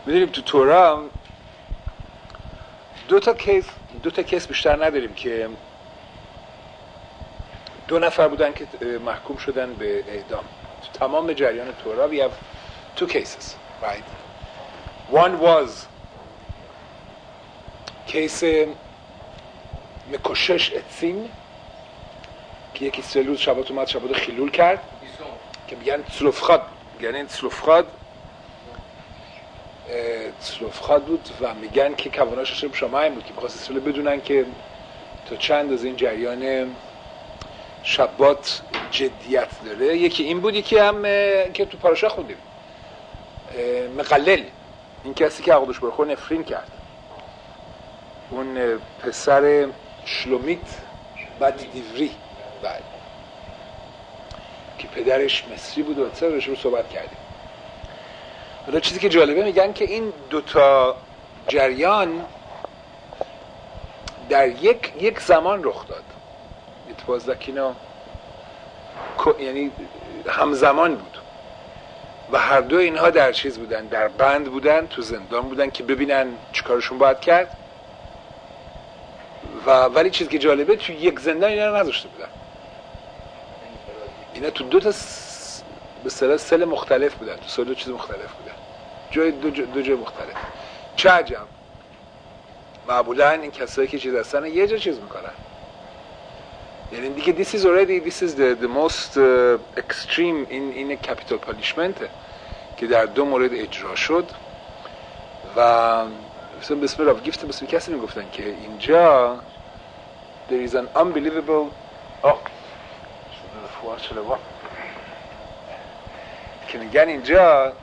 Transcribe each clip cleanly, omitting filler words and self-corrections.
می‌دونیم تو تورا دو تا کیس بیشتر نداریم که دو نفر بودن که محکوم شدن به اعدام. تو تمام جریان تورا we have two cases, right? One was کیس مکوشش اتسین که یکی سلوز شبات اومد شبات خیلول کرد که میگن تسلوفخاد، یعنی تسلوفخاد بود و میگن که کواناش شب شمایم بود که بخواست اسرائیل بدونن که تا چند از این جریان شبات جدیت داره. یکی این بود، یکی هم که تو پاراشا خوندیم مقلل، این کسی که عقدش برخور نفرین کرد، اون پسر شلومیت بعد دیوری بعد که پدرش مصری بود و سرش رو صحبت کردیم. حالا چیزی که جالبه میگن که این دوتا جریان در یک زمان رخ داد. اتفاقا یعنی همزمان بود و هر دو اینها در چیز بودن، در بند بودن، تو زندان بودن که ببینن چیکارشون باید کرد ولی چیزی که جالبه تو یک زندان اینا رو نذاشته بودن. اینا تو دو تا به اصطلاح سل مختلف بودن، تو سل دو چیز مختلف بودن، جای دو جای مختلف. چه عجب معمولا این کسایی که چیز هستن یه جا چیز میکنن. یعنی دیگه this is the most extreme in a capital punishment که در دو مورد اجرا شد و مثلا بسم الله گفت بسم کسی میگفتن که اینجا there is an unbelievable که میگن اینجا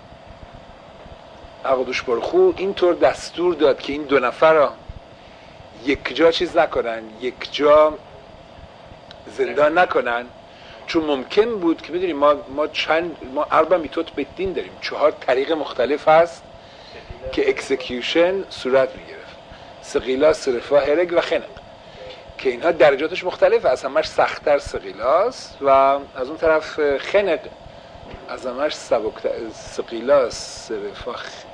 عقدش برخو اینطور دستور داد که این دو نفر را یک جا چیز نکنن، یک جا زندان نکنن، چون ممکن بود که بدونیم ما اربع میتوت بدین داریم، 4 طریق مختلف هست که اکسکیوشن صورت میگرفت، سقیلا، صرفا، هرگ و خنق، که اینها درجاتش مختلفه. از همش سخت‌تر سقیلاست و از اون طرف خنق از همش سبکتر، سقیلا، صرفا،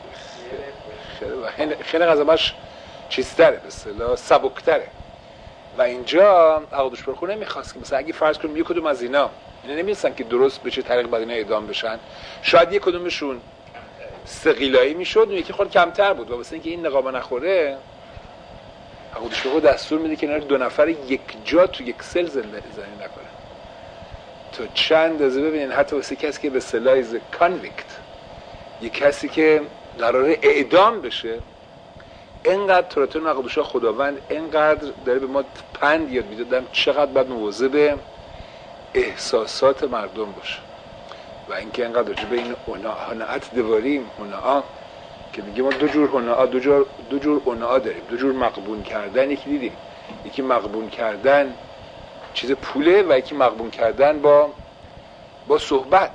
خنق از همش چیزتره، به اصطلاح سبکتره. و اینجا عقدش برخور نمیخواست که مثلا اگه فرض کنیم یک کدوم از اینا نمی‌دونستن که درست به چه طریق باید اینا اعدام بشن، شاید یک کدومشون ثقیلایی میشد و یکی خود کمتر بود و واسه اینکه این نقابه نخوره عقدش برخور دستور میده که اینا دو نفر یک جا تو یک سل زنی نکنه تا چند از ببینین، حتی واسه کسی که به اصطلاح کانویکت، یک کسی که قراره اعدام بشه، اینقدر توراتون عقدش خداوند اینقدر داره به ما پند یاد میدادن چقدر باید مواظب احساسات مردم باشه و اینکه اینقدر راجع به این هناعت دواریم، هناعت که میگه ما دو جور هناعت، دو جور هناعت داریم، دو جور مقبون کردن. یکی دیدیم، یکی مقبون کردن چیز پوله و یکی مقبون کردن با صحبت.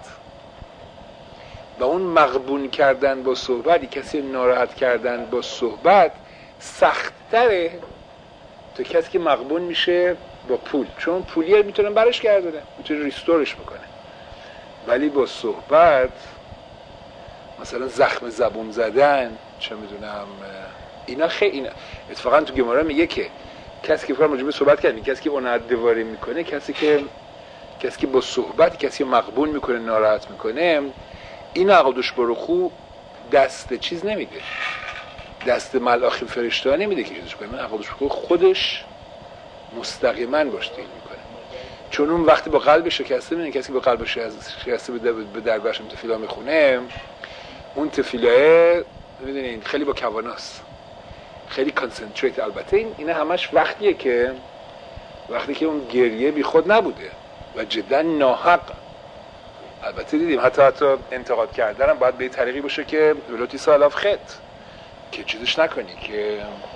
و اون مغبون کردن با صحبت، کسی ناراحت کردن با صحبت سخت‌تره تا کسی که مغبون میشه با پول، چون پولیه میتونن برش گردونه، میتونه ریستورش بکنه، ولی با صحبت مثلا زخم زبون زدن، چه میدونم اینا خیلی اتفاقا تو گمارا میگه که کسی که فرام راجبه صحبت کرد، کسی که اون دواری میکنه، کسی که با صحبت کسی مغبون میکنه، ناراحت میکنه، این عقدش برخو دست چیز نمیده، دست ملاخی فرشته نمیده که چیزش کنه. عقدش برخو خودش مستقیما باش دیل میکنه، چون اون وقتی با قلبش شکسته میبینه، کسی که با قلبش شکسته به درگاهش تفیلا میخونه، اون تفیلاه میدونین خیلی با کواناست، خیلی کانسنتریت. البته اینا همش وقتی که اون گریه بی خود نبوده و جدا ناحق. البته دیدیم حتی انتقاد کردن هم باید به طریقی باشه که ولوتی سالاف خط، که چیزش نکنی، که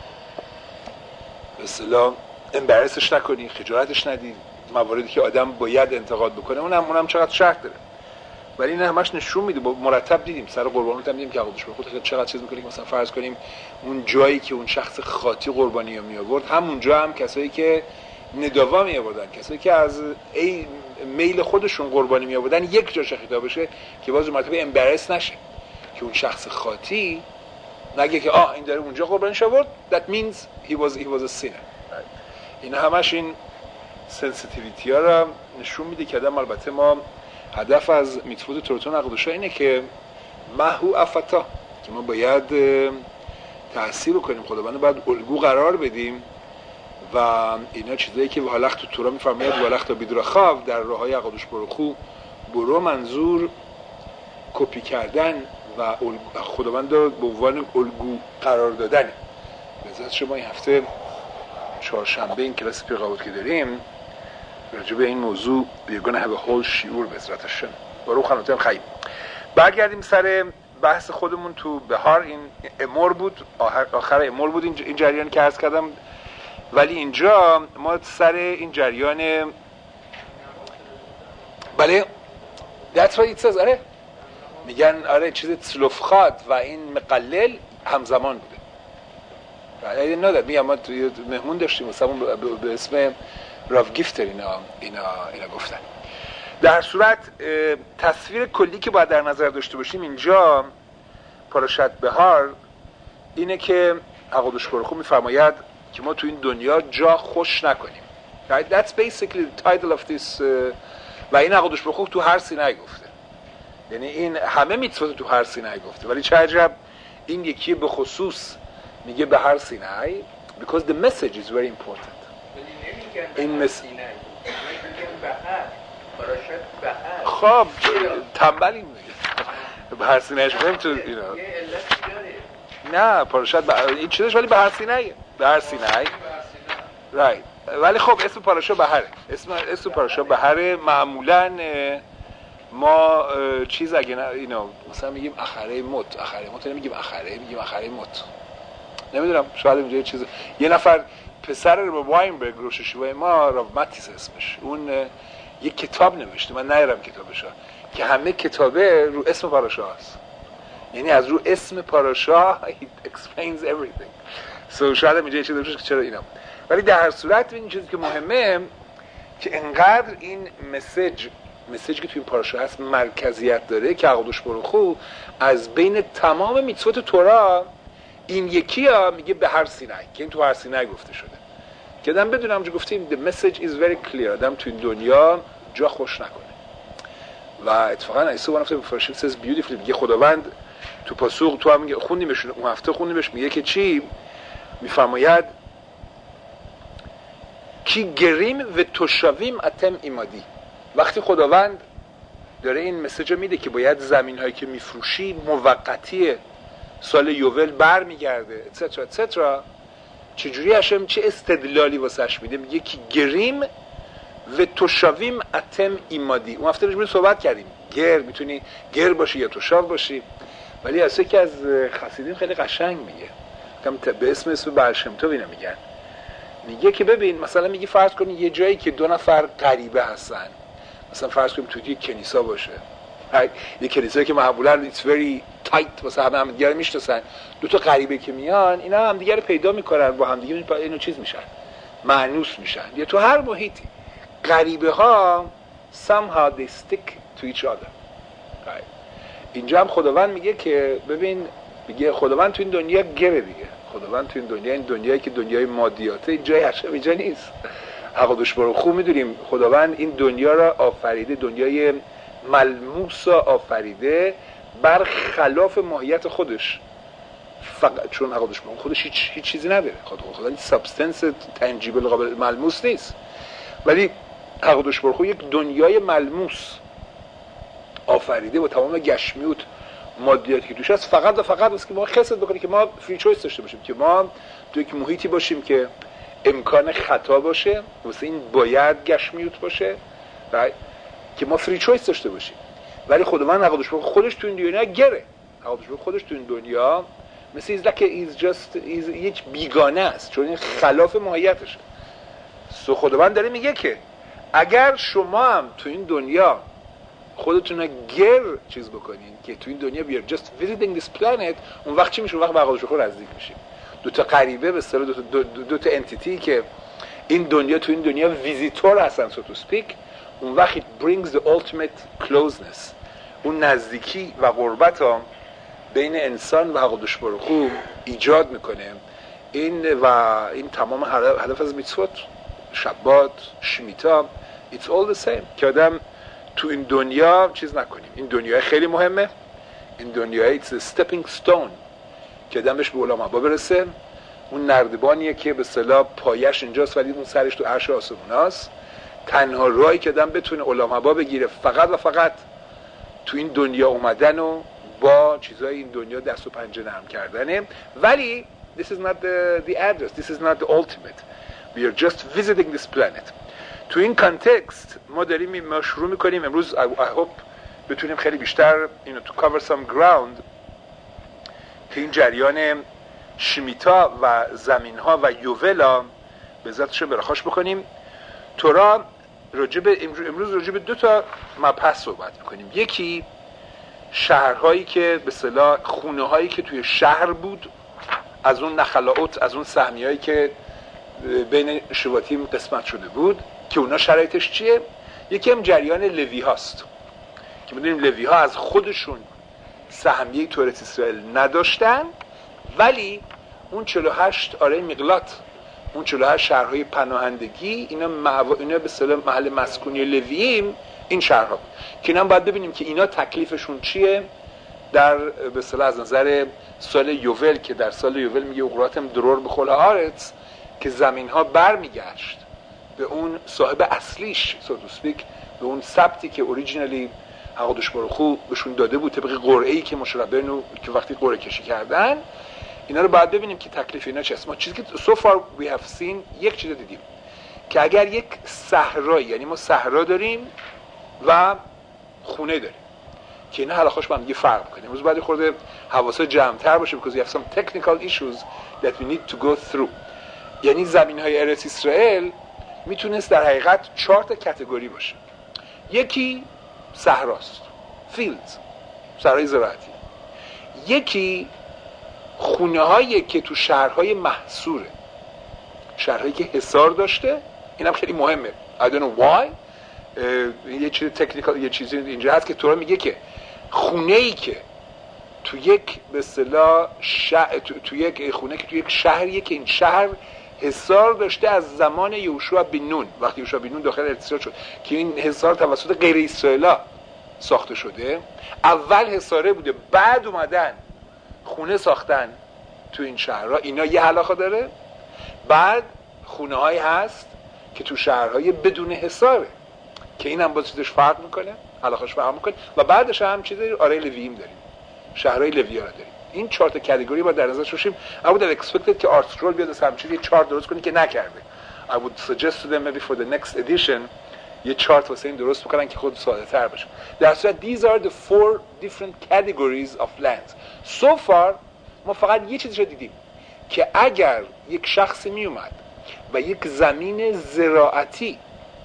به اصطلاح امبرسش نکنی، خجالتش ندی، مواردی که آدم باید انتقاد بکنه اونم چقدر شرط داره. ولی این همش نشون میده، مرتب دیدیم سر قربانیت هم دیدیم که عقدش برخورد خود چقدر چیز میکنه. مثلا فرض کنیم اون جایی که اون شخص خاطی قربانی می آورد، همونجا هم کسایی که ندوا می آوردن، کسایی که از میل خودشون قربانی می آوردن، یک جا خطاب بشه که باز مرتبه امبرس نشه که اون شخص خاطی نگه که این داره اونجا قربانش آورد that means he was a sinner. این همش این سنسیتیویتی ها را نشون میده که آدم، البته ما هدف از میتفوت تورتون عقدوشا اینه که محو افتا، که ما باید تأثیر کنیم، خداوند باید الگو قرار بدیم و اینا چیزایی که والخت تو تورا میفرماید والخت بیدرخاو در راههای عقدوش برخو برو، منظور کپی کردن و خداوند رو به عنوان الگو قرار دادن. بذات شما این هفته چهارشنبه این کلاس پیغاوت که داریم راجع به این موضوع بیگونه have a whole شیعور به عزتشون برو خانوتم خیلی. برگردیم سر بحث خودمون تو بهار. این امور بود، آخر امور بود این جریان که عرض کردم، ولی اینجا ما سر این جریان بله that's what it says. آره میگن آره چیز تلوفخات و این مقلل همزمان بوده. I didn't know that. میگم ما توی مهمون داشتیم مثلا به اسم راف گیفتر اینا گفتن. در صورت تصویر کلی که باید در نظر داشته باشیم اینجا پاراشت بهار اینه که عقدوش برخو میفرماید که ما تو این دنیا جا خوش نکنیم. That's basically the title of this. و این عقدوش برخو تو هر سینه گفته، یعنی این همه میتواد تو هر سینه گفته، ولی چه عجب این یکی به خصوص میگه به هر سینه because the message is very important. این خب تنبلی میگه به هر سینهش بریم تو اینا نه پاراشت این چیزش، ولی به هر سینه right. ولی خب اسم پاراشا بهره، اسم پاراشا بهره. معمولاً ما چیز اگه اینا مثلا میگیم اخره مت نمیگیم میگیم اخره مت. نمیدونم شاید اینجا چیز یه نفر پسر رو واینبرگ روششوی ما راوماتیس اسمش، اون یک کتاب نوشته، من ندارم کتابشو، که همه کتابه رو اسم پاراشا هست، یعنی از رو اسم پاراشا it explains everything. so شاید اینجا چیز باشه که چرا اینا. ولی در هر صورت این چیزی که مهمه که انقدر این مسیج که توی این پاراشا هست مرکزیت داره که عقدوش برخو از بین تمام میتوات تورا این یکی ها میگه به هر سینه، که این تو هر سینه گفته شده، که آدم بدونم همونجا گفتیم the message is very clear. آدم تو این دنیا جا خوش نکنه. و اتفاقا ایسا one of the first says beautifully میگه خداوند تو پاسوق تو هم میگه خوندیمش اون هفته خوندیمش، میگه که چی میفرماید کی گریم و توشویم اتم ایمادی. وقتی خداوند داره این مسیج میده که باید زمین هایی که میفروشی موقتیه، سال یوول بر میگرده اتسترا اتسترا، چجوری هشم چه استدلالی واسش میده؟ میگه که گریم و توشویم اتم ایمادی. اون هفته رجبین صحبت کردیم میتونی گر باشی یا توشاو باشی، ولی از یکی از خسیدین خیلی قشنگ میگه به اسم برشمتو اینا میگه که ببین مثلا میگه فرض کنی یه جایی که دو نفر غریبه هستن، مثلا فرض کنیم توی یک کنیسا باشه، یه کنیسایی که معمولا it's very tight واسه همه دیگه رو میشناسن، دو تا غریبه که میان اینا هم دیگه رو پیدا میکنن، با هم دیگه اینو چیز میشن، مانوس میشن. یا تو هر محیطی غریبه ها somehow they stick to each other. اینجا هم خداوند میگه که ببین، میگه خداوند تو این دنیا گره دیگه، خداوند تو این دنیا، این دنیایی که دنیای مادیاته، این جای هشم اینجا نیست. عقدوش برخو میدونیم خداوند این دنیا را آفریده، دنیای ملموس را آفریده بر خلاف ماهیت خودش، فقط چون عقدوش برخو خودش هیچ چیزی نداره، خدا این سابستنس تنجیبل قابل ملموس نیست، ولی عقدوش برخو یک دنیای ملموس آفریده با تمام گشمیوت مادیاتی که توش هست، فقط و فقط واسه که ما خصت بکنیم که ما فری چویس داشته باشیم، که ما تو یک محیطی باشیم که امکان خطا باشه، واسه این باید گشمیوت باشه و که ما فری چویس داشته باشیم. ولی خداوند عقدوش برخو خودش تو این دنیا گره، عقدوش برخو خودش تو این دنیا مثل یک بیگانه است، چون این خلاف ماهیتشه. سو خداوند داره میگه که اگر شما هم تو این دنیا خودتون رو گر چیز بکنین که تو این دنیا we are just visiting this planet، اون وقت چی میشه؟ اون وقت به عقدوش برخو نزدیک میشیم. دو تا غریبه به اصطلاح دو تا انتیتی که این دنیا تو این دنیا ویزیتور هستن so to speak، اون وقت it brings the ultimate closeness، اون نزدیکی و قربت ها بین انسان و حقوقش برخو ایجاد میکنه. این تمام هدف از میتسوت، شبات، شمیتا، it's all the same، که آدم تو این دنیا چیز نکنیم. این دنیا خیلی مهمه، این دنیا it's a stepping stone که آدم بهش به علماء برسه. اون نردبانیه که به اصطلاح پایش اینجاست ولی اون سرش تو عرش آسموناست. تنها راهی که آدم بتونه علماء بگیره فقط و فقط تو این دنیا اومدن و با چیزای این دنیا دست و پنجه نرم کردنه. ولی this is not the address, this is not the ultimate. We are just visiting this planet. تو این کانتکست ما داریم شروع میکنیم امروز. I hope بتونیم خیلی بیشتر to cover some ground که این جریان شمیتا و زمینها و یوولا به ذاتش براخاش بکنیم. تورا امروز راجب 2 تا مبحث صحبت میکنیم. یکی شهرهایی که به اصطلاح خونه هایی که توی شهر بود، از اون نخلاوت، از اون سهمیایی که بین شباطیم قسمت شده بود، که اونا شرایطش چیه. یکی هم جریان لوی هاست که میدونیم لوی ها از خودشون سهمیه تورات اسرائیل نداشتن، ولی اون 48 آره مقلات، اون 48 شهرهای پناهندگی، اینا به اصطلاح محل مسکونی لوییم این شهرها بود که اینا باید ببینیم که اینا تکلیفشون چیه در به اصطلاح از نظر سال یوول، که در سال یوول میگه اقراتم درور بخل آرت، که زمین ها برمیگشت به اون صاحب اصلیش، so to speak، به اون ثبتی که اوریجینالی حقوقش برخو بهشون داده بود، طبق قرعه‌ای که مشربینو که وقتی قرعه کشی کردن. اینا رو باید ببینیم که تکلیف اینا چیست. ما چیزی که so far we have seen یک چیز دیدیم که اگر یک صحرایی، یعنی ما صحرا داریم و خونه داریم که اینا حالاخوش با هم دیگه فرق می‌کنه. امروز باید خورده حواسا جمع‌تر باشه because we have some technical issues that we need to go through. یعنی زمین‌های ارث اسرائیل میتونست در حقیقت 4 تا کاتگوری باشه. یکی صحراست، فیلدز، صحرای زراعتی. یکی خونه‌هایی که تو شهرهای محصوره، شهرهایی که حصار داشته. اینم خیلی مهمه. I don't know why. یه چیز تکنیکال، یه چیزی اینجا هست که تورا میگه که خونه‌ای که تو یک به اصطلاح تو یک خونه که تو یک شهریه که این شهر حصار داشته از زمان یوشوع بن نون، وقتی یوشوع بن نون داخل اسرائیل شد که این حصار توسط غیر اسرائیلا ساخته شده. اول حصاره بوده، بعد اومدن خونه ساختن تو این شهرها. اینا یه علاقه داره. بعد خونه هایی هست که تو شهرهای بدون حصاره که این هم با چیزش فرق میکنه، علاقهش فرق میکنه. و بعدش هم چیزی آره لوییم داریم، شهرهای لوی‌ها رو داریم. این 4 تا کاتگوری باید در نظر داشتیم. I would have expected که آرت سکرول بیاد از همین چیزی 4 درست کنه که نکرده. I would suggest to them maybe for the next edition یه چارت واسه این درست بکنن که خود ساده تر باشه. در صورت these are the 4 different categories of lands. So far ما فقط یه چیزی رو دیدیم که اگر یک شخص می اومد و یک زمین زراعتی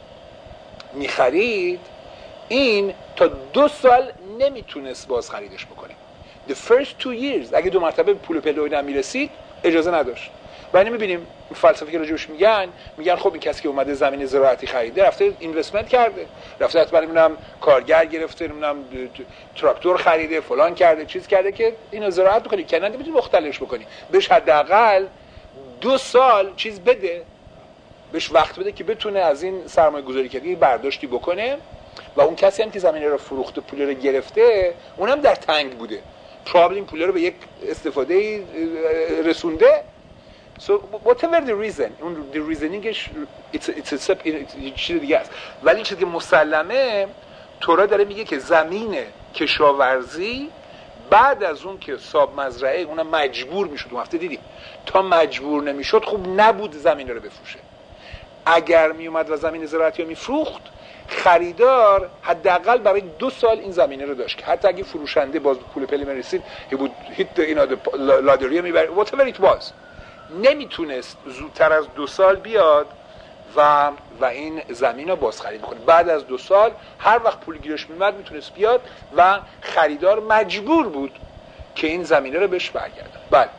می خرید، این تا 2 سال نمیتونست باز خریدش بکنه. The first 2 years اگه 2 مرتبه پول پلوی نمیرسید اجازه نداشت. و اینو میبینیم فلسفه که راجعش میگن خب این کسی که اومده زمین زراعتی خریده رفته اینوستمنت کرده، رفته حتما نمیدونم کارگر گرفته، نمیدونم تراکتور خریده، فلان کرده، چیز کرده که اینو زراعت بکنی، که نه نمیتونی مختلفش بکنی. بهش حداقل 2 سال چیز بده، بهش وقت بده که بتونه از این سرمایه گذاری کردی برداشتی بکنه. و اون کسی هم که زمین رو فروخته پول رو گرفته، اونم در تنگ بوده، پرابلم این پول رو به یک استفاده رسونده. So whatever the reason, the reasoningش it's چیز دیگه است. ولی چیزی که مسلمه تورا داره میگه که زمین کشاورزی بعد از اون که صاحب مزرعه اونم مجبور میشد، اون هفته دیدیم تا مجبور نمیشد خوب نبود زمین رو بفروشه. اگر میومد و زمین زراعتی رو میفروخت، خریدار حداقل برای 2 سال این زمینه رو داشت که حتی اگه فروشنده باز پول پلی رسید he would hit the لادریه میبره whatever it was، نمیتونست زودتر از 2 سال بیاد و این زمین رو باز خرید کنه. بعد از 2 سال هر وقت پول گیرش میمد میتونست بیاد و خریدار مجبور بود که این زمینه رو بهش برگردن. بله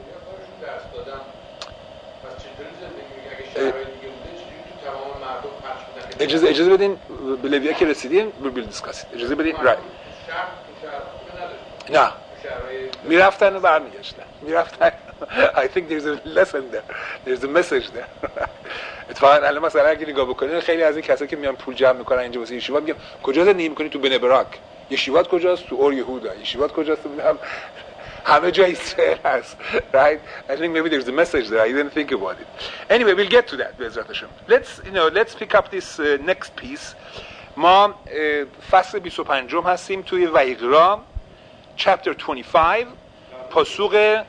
اجازه بدین به لویا که رسیدیم بیل دیسکاس. اجازه بدین رای نه میرفتن و برمیگشتن میرفتن. I think there's a lesson there. There's a message there. اتفاقا الان مثلا اگه نگاه بکنید خیلی از این کسایی که میان پول جمع میکنن اینجا واسه یشیوات میگم کجا زندگی میکنی؟ تو بنبراک. یشیوات کجاست؟ تو اور یهودا. یشیوات کجاست؟ میگم همه جای اسرائیل هست. Right? I think maybe there's a message there. I didn't think about it. Anyway, we'll get to that. Let's pick up this next piece. ما فصل 25 هستیم توی ویقرا chapter 25 پاسوق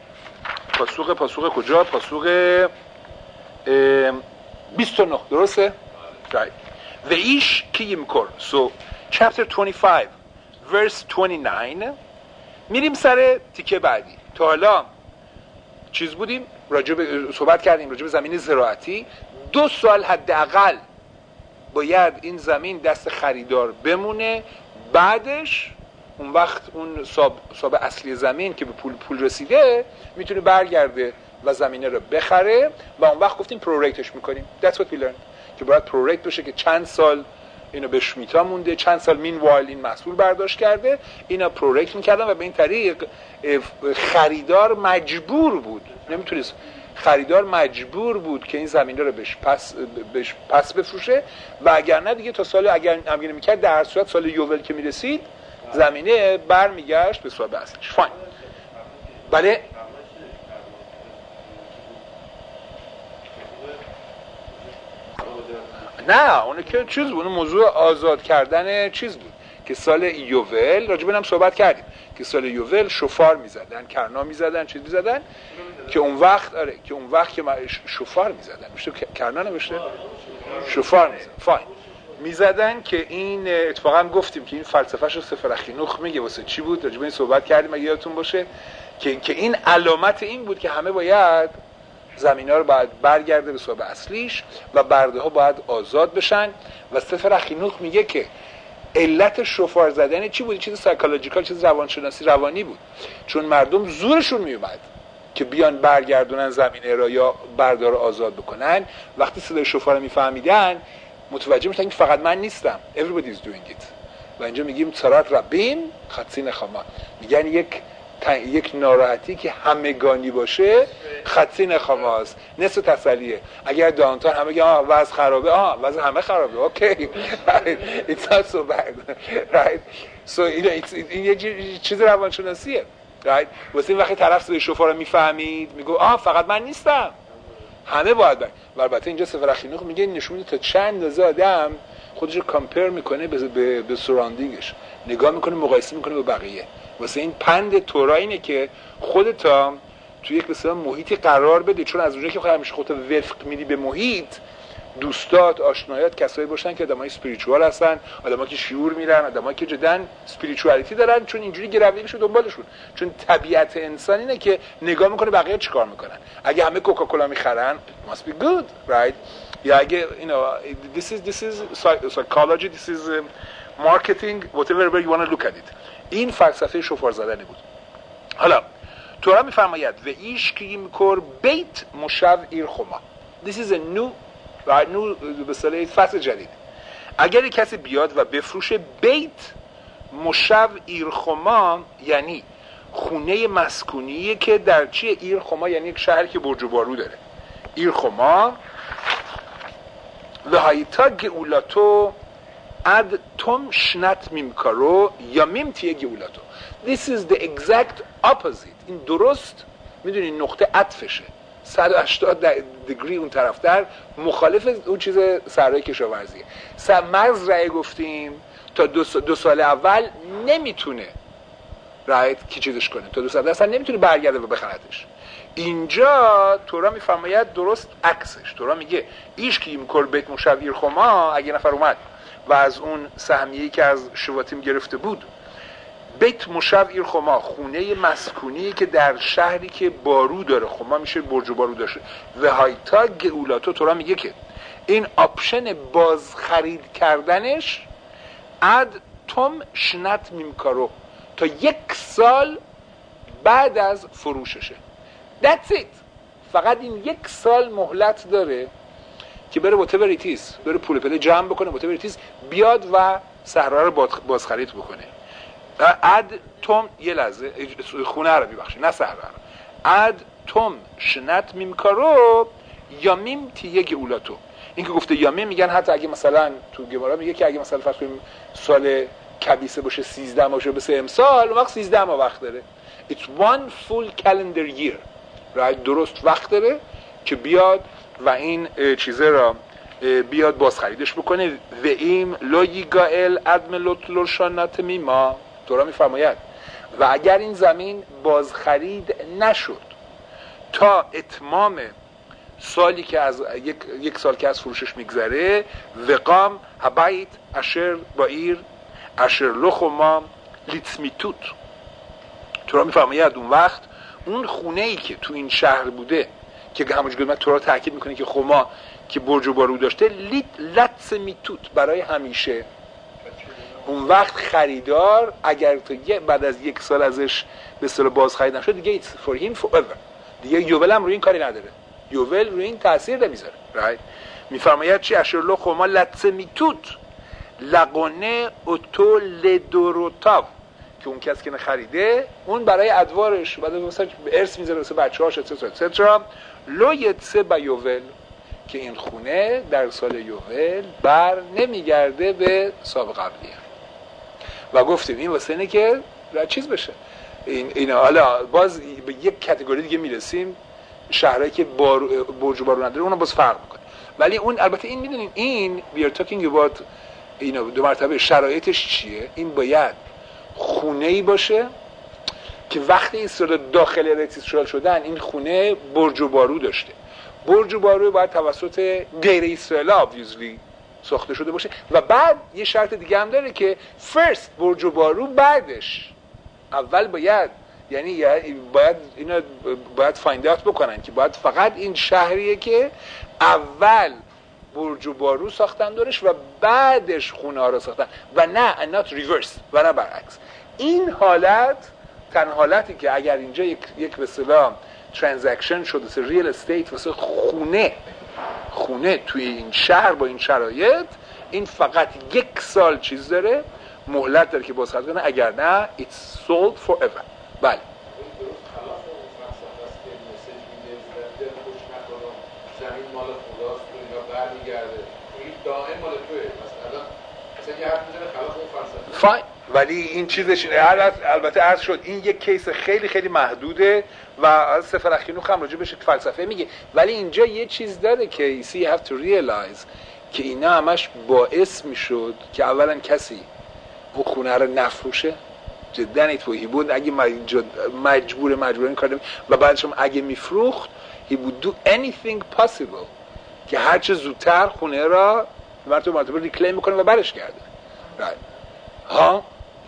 کجا؟ پاسوق 29 درسته؟ Right. و ایش کی یمکر. So chapter 25 verse 29 میریم سر تیکه بعدی. تا حالا چیز بودیم صحبت کردیم راجع به زمین زراعتی. 2 سال حداقل باید این زمین دست خریدار بمونه، بعدش اون وقت اون صاحب اصلی زمین که به پول رسیده میتونه برگرده و زمینه رو بخره و اون وقت گفتیم پروریکتش میکنیم. That's what we learned. که باید پروریکت بشه که چند سال اینو به شمیتا مونده، چند سال مینوایل این محصول برداشت کرده، اینا پروریکت میکردن و به این طریق خریدار مجبور بود، نمیتونست، خریدار مجبور بود که این زمینه رو بهش پس بفروشه و اگر نه دیگه تا سال اگر همین میکرد در صورت سال یوول که میرسید زمینه برمیگشت به صاحب اصلش. فاین. بله نه اون که چیز بود، اون موضوع آزاد کردن چیز بود که سال یوول راجع به هم صحبت کردیم که سال یوول شفار میزدن، کرنا میزدن، چیز میزدن که اون وقت که اون وقت که شفار میزدن میشه کرنا نمیشه شفار میزدن. فاین. میزدن که این اتفاقا گفتیم که این فلسفه‌ش رو سفر اخینوخ میگه واسه چی بود، راجع به این صحبت کردیم اگه یادتون باشه که این علامت این بود که همه باید زمینا رو باید برگرده به صاحب اصلیش و برده ها باید آزاد بشن و سفر اخینوخ میگه که علت شفار زدن چی بود؟ چیز سایکولوژیکال، چیز روانشناسی روانی بود، چون مردم زورشون میومد که بیان برگردونن زمینه را یا برده رو آزاد بکنن. وقتی صدای شفار رو میفهمیدن متوجه میشدن که فقط من نیستم، everybody is doing it. و اینجا میگیم ترات ربیم خطی نخما، میگن یک ناراحتی که همگانی باشه خطی نخماست، نصف تسلیه. اگر دانتان همه بگن وضع خرابه، وضع همه خرابه، اوکی it's not so bad right. so این یه چیز روانشناسیه right. واسه این وقتی طرف صدای شفار رو میفهمید میگو فقط من نیستم، همه باید برن. و البته اینجا سفر اخینوخ میگه نشون میده تا چند اندازه آدم خودش رو کامپیر میکنه به سراندینگش، نگاه میکنه، مقایسه میکنه با بقیه. واسه این پند تورا اینه که خودت توی یک مثلا محیطی قرار بده، چون از اونجایی که همیشه خودت وفق میدی به محیط، دوستات، آشنایات کسایی باشن که آدمای اسپریچوال هستن، آدمایی که شعور میرن، آدمایی که جداً اسپریچوالیتی دارن، چون اینجوری گرویده میشه دنبالشون. چون طبیعت انسان اینه که نگاه میکنه بقیه چیکار میکنن. اگه همه کوکاکولا میخرن must be good right. یا اگه this is psychology, this is marketing, whatever you want to look at it. این فلسفه شفار زدن بود. حالا تورا میفرماید و ایش که میکر بیت مشو ایرخما. This is a new به اصطلاح فصل جدید. اگر کسی بیاد و بفروشه بیت مشو ایرخما، یعنی خونه مسکونی که در چیه؟ ایرخما یعنی یک شهری که برج و بارو داره. ایرخما و هایتا گئولاتو اد توم شنت میمکارو یا میمتیه گئولاتو. This is the exact opposite. این درست میدونی نقطه عطفشه 180 دیگری اون طرف در مخالف اون چیز سرای کشاورزیه. مزرعه گفتیم تا دو سال اول نمیتونه رایت کی چیزش کنه، تا 2 سال اصلا نمیتونه برگرده و بخرتش. اینجا تورا میفرماید درست عکسش. تورا میگه ایش که میکر بیت مشویر خما، اگه نفر اومد و از اون سهمیه‌ای که از شواتیم گرفته بود، بیت مشویر خما خونه مسکونی که در شهری که بارو داره، خما میشه برج و بارو داشته، و هایتا گئولاتو، تورا میگه که این آپشن باز خرید کردنش اد توم شنت میمکارو، تا 1 سال بعد از فروششه. That's it. فقط این 1 سال مهلت داره که بره whatever it is، بره پول پله جمع بکنه whatever it is، بیاد و صحرا رو بازخرید بکنه. اد توم یه لحظه خونه رو ببخشید نه صحرا رو اد توم شنت میمکارو یامیم تیه گئولاتو. این که گفته یامیم میگن حتی اگه مثلا تو گمارا میگه که اگه مثلا فرض کنیم سال کبیسه باشه 13 باشه به امسال اون وقت 13 ماه وقت داره. It's one full calendar year. درست وقت داره که بیاد و این چیزه را بیاد باز خریدش بکنه. و ایم لوی گائل ادم لوتلور شانات میما تورا میفرماید و اگر این زمین باز خرید نشد تا اتمام سالی که از یک سال که از فروشش میگذره وقام هبایت اشر بایر اشر لخوما لیتسمیتوت تورا میفرماید اون وقت اون خونه ای که تو این شهر بوده که همونجوری من تورا تاکید میکنه که خما که برج و بارو داشته لیتسمیتوت برای همیشه. اون وقت خریدار اگر تو بعد از یک سال ازش به اصطلاح باز خرید نشد دیگه it's for him forever. دیگه یوول هم روی این کاری نداره. یوول روی این تاثیر نمیذاره. right میفرماید چی اشرلو خما لتسمیتوت لقونه اوتو لدوروتاو که اون کسی که خریده اون برای ادوارش بعد مثلا ارث میذاره واسه بچه‌هاش اتسترا لو یتسه با یوول که این خونه در سال یوول بر نمیگرده به سال قبلی. و گفتیم این واسه اینه که چیز بشه این حالا باز به یک کاتگوری دیگه میرسیم شهرهایی که برج و بارون نداره اونم باز فرق میکنه. ولی اون البته این میدونین این we are talking about دو مرتبه شرایطش چیه. این باید خونه‌ای باشه که وقتی ایستاده داخل رکسیسشال شدن این خونه برج و بارو داشته. برج و بارو باید توسط غیر اسرائیل obviously ساخته شده باشه و بعد یه شرط دیگه هم داره که فرست برج و بارو بعدش اول باید یعنی باید اینا باید فایند اوت بکنن که باید فقط این شهریه که اول برج و بارو ساختن دورش و بعدش خونه ها رو ساختن و نه not reverse و نه برعکس. این حالت تنها حالتی که اگر اینجا یک به اصطلاح ترانزکشن شده ریل استیت واسه خونه توی این شهر با این شرایط این فقط یک سال چیز داره مهلت داره که باز خرید کنه اگر نه it's sold forever. بله زمین مال خداست تو اینا برمیگرده این دائم مال توئه مثلا یه حرف میزنه خلاف اون فلسفه فاین. ولی این چیزش البته عرض شد این یک کیس خیلی خیلی محدوده و از سفر اخینوخ هم راجع بهش فلسفه میگه. ولی اینجا یه چیز داره که you have to realize که اینا همش باعث میشد که اولا کسی اون خونه رو نفروشه جدا ایتوهی بود اگه مجبور این کار و بعدش هم اگه میفروخت he would do anything possible که هرچه زودتر خونه را مرتبه ریکلیم میکنه و برش گرده. ها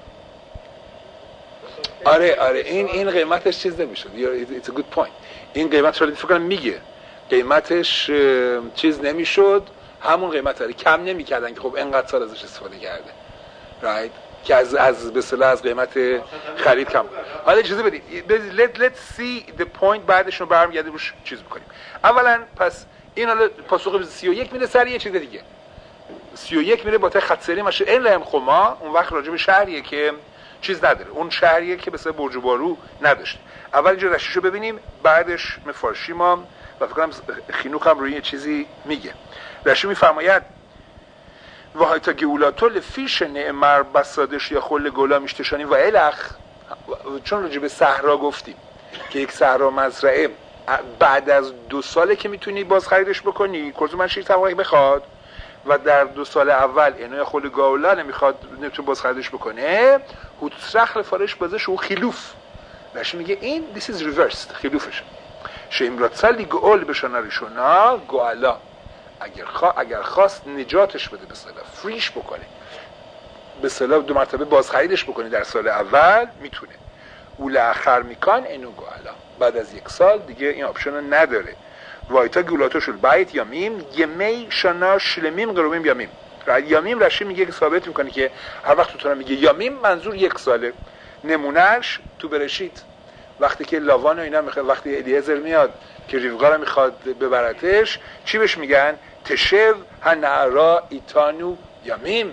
آره این قیمتش چیز نمیشد. it's a good point. این قیمت رو فکر کنم میگه قیمتش چیز نمیشد همون قیمت رو کم نمیکردن که خب اینقدر سال ازش استفاده کرده right که از به اصطلاح از قیمت خرید کم. حالا اجازه بدید let's see the point بعدش رو برمیگردیم روش چیز میکنیم. اولا پس این حالا پاسخ 31 میره سر یه چیز دیگه 31 میره با تا خط سری ماشه این لهم خما اون وقت راجع به شهریه که چیز نداره اون شهریه که مثلا برج و بارو نداشته. اول اینجا رشیشو ببینیم بعدش مفارشیم هم و فکر کنم خینوخ هم روی یه چیزی میگه. رشی میفرماید و های تا گئولاتو لفیش نعمر بسادش یا خل گولا میشتشانی و الخ چون راجع به صحرا گفتیم که یک صحرا مزرعه بعد از 2 ساله که میتونی باز خریدش بکنی کورتو من شیر طبقه بخواد و در 2 سال اول اینو خل گولا نمیتونه باز خریدش بکنه هوتسرخ لفارش بازش و خلوف نشه میگه این this is reversed خلوفش شیمرات سالی گول بشنا ریشونا گوالا اگر خواست نجاتش بده به اصطلاح فریش بکنه به اصطلاح 2 مرتبه باز خریدش بکنه در سال اول میتونه اول آخر میکن اینو گوالا بعد از 1 سال دیگه این آپشن رو نداره. وایتا گولاتو شد بایت یا میم یمی شنا شلمیم قرومیم یا میم یامیم رشی میگه که ثابت میکنه که هر وقت تو میگه یامیم منظور 1 ساله. نمونهش تو برشید وقتی که لاوان و اینا میخواد وقتی الیعزر میاد که ریوقا رو میخواد ببرتش چی بهش میگن تشو هنعرا ایتانو یامیم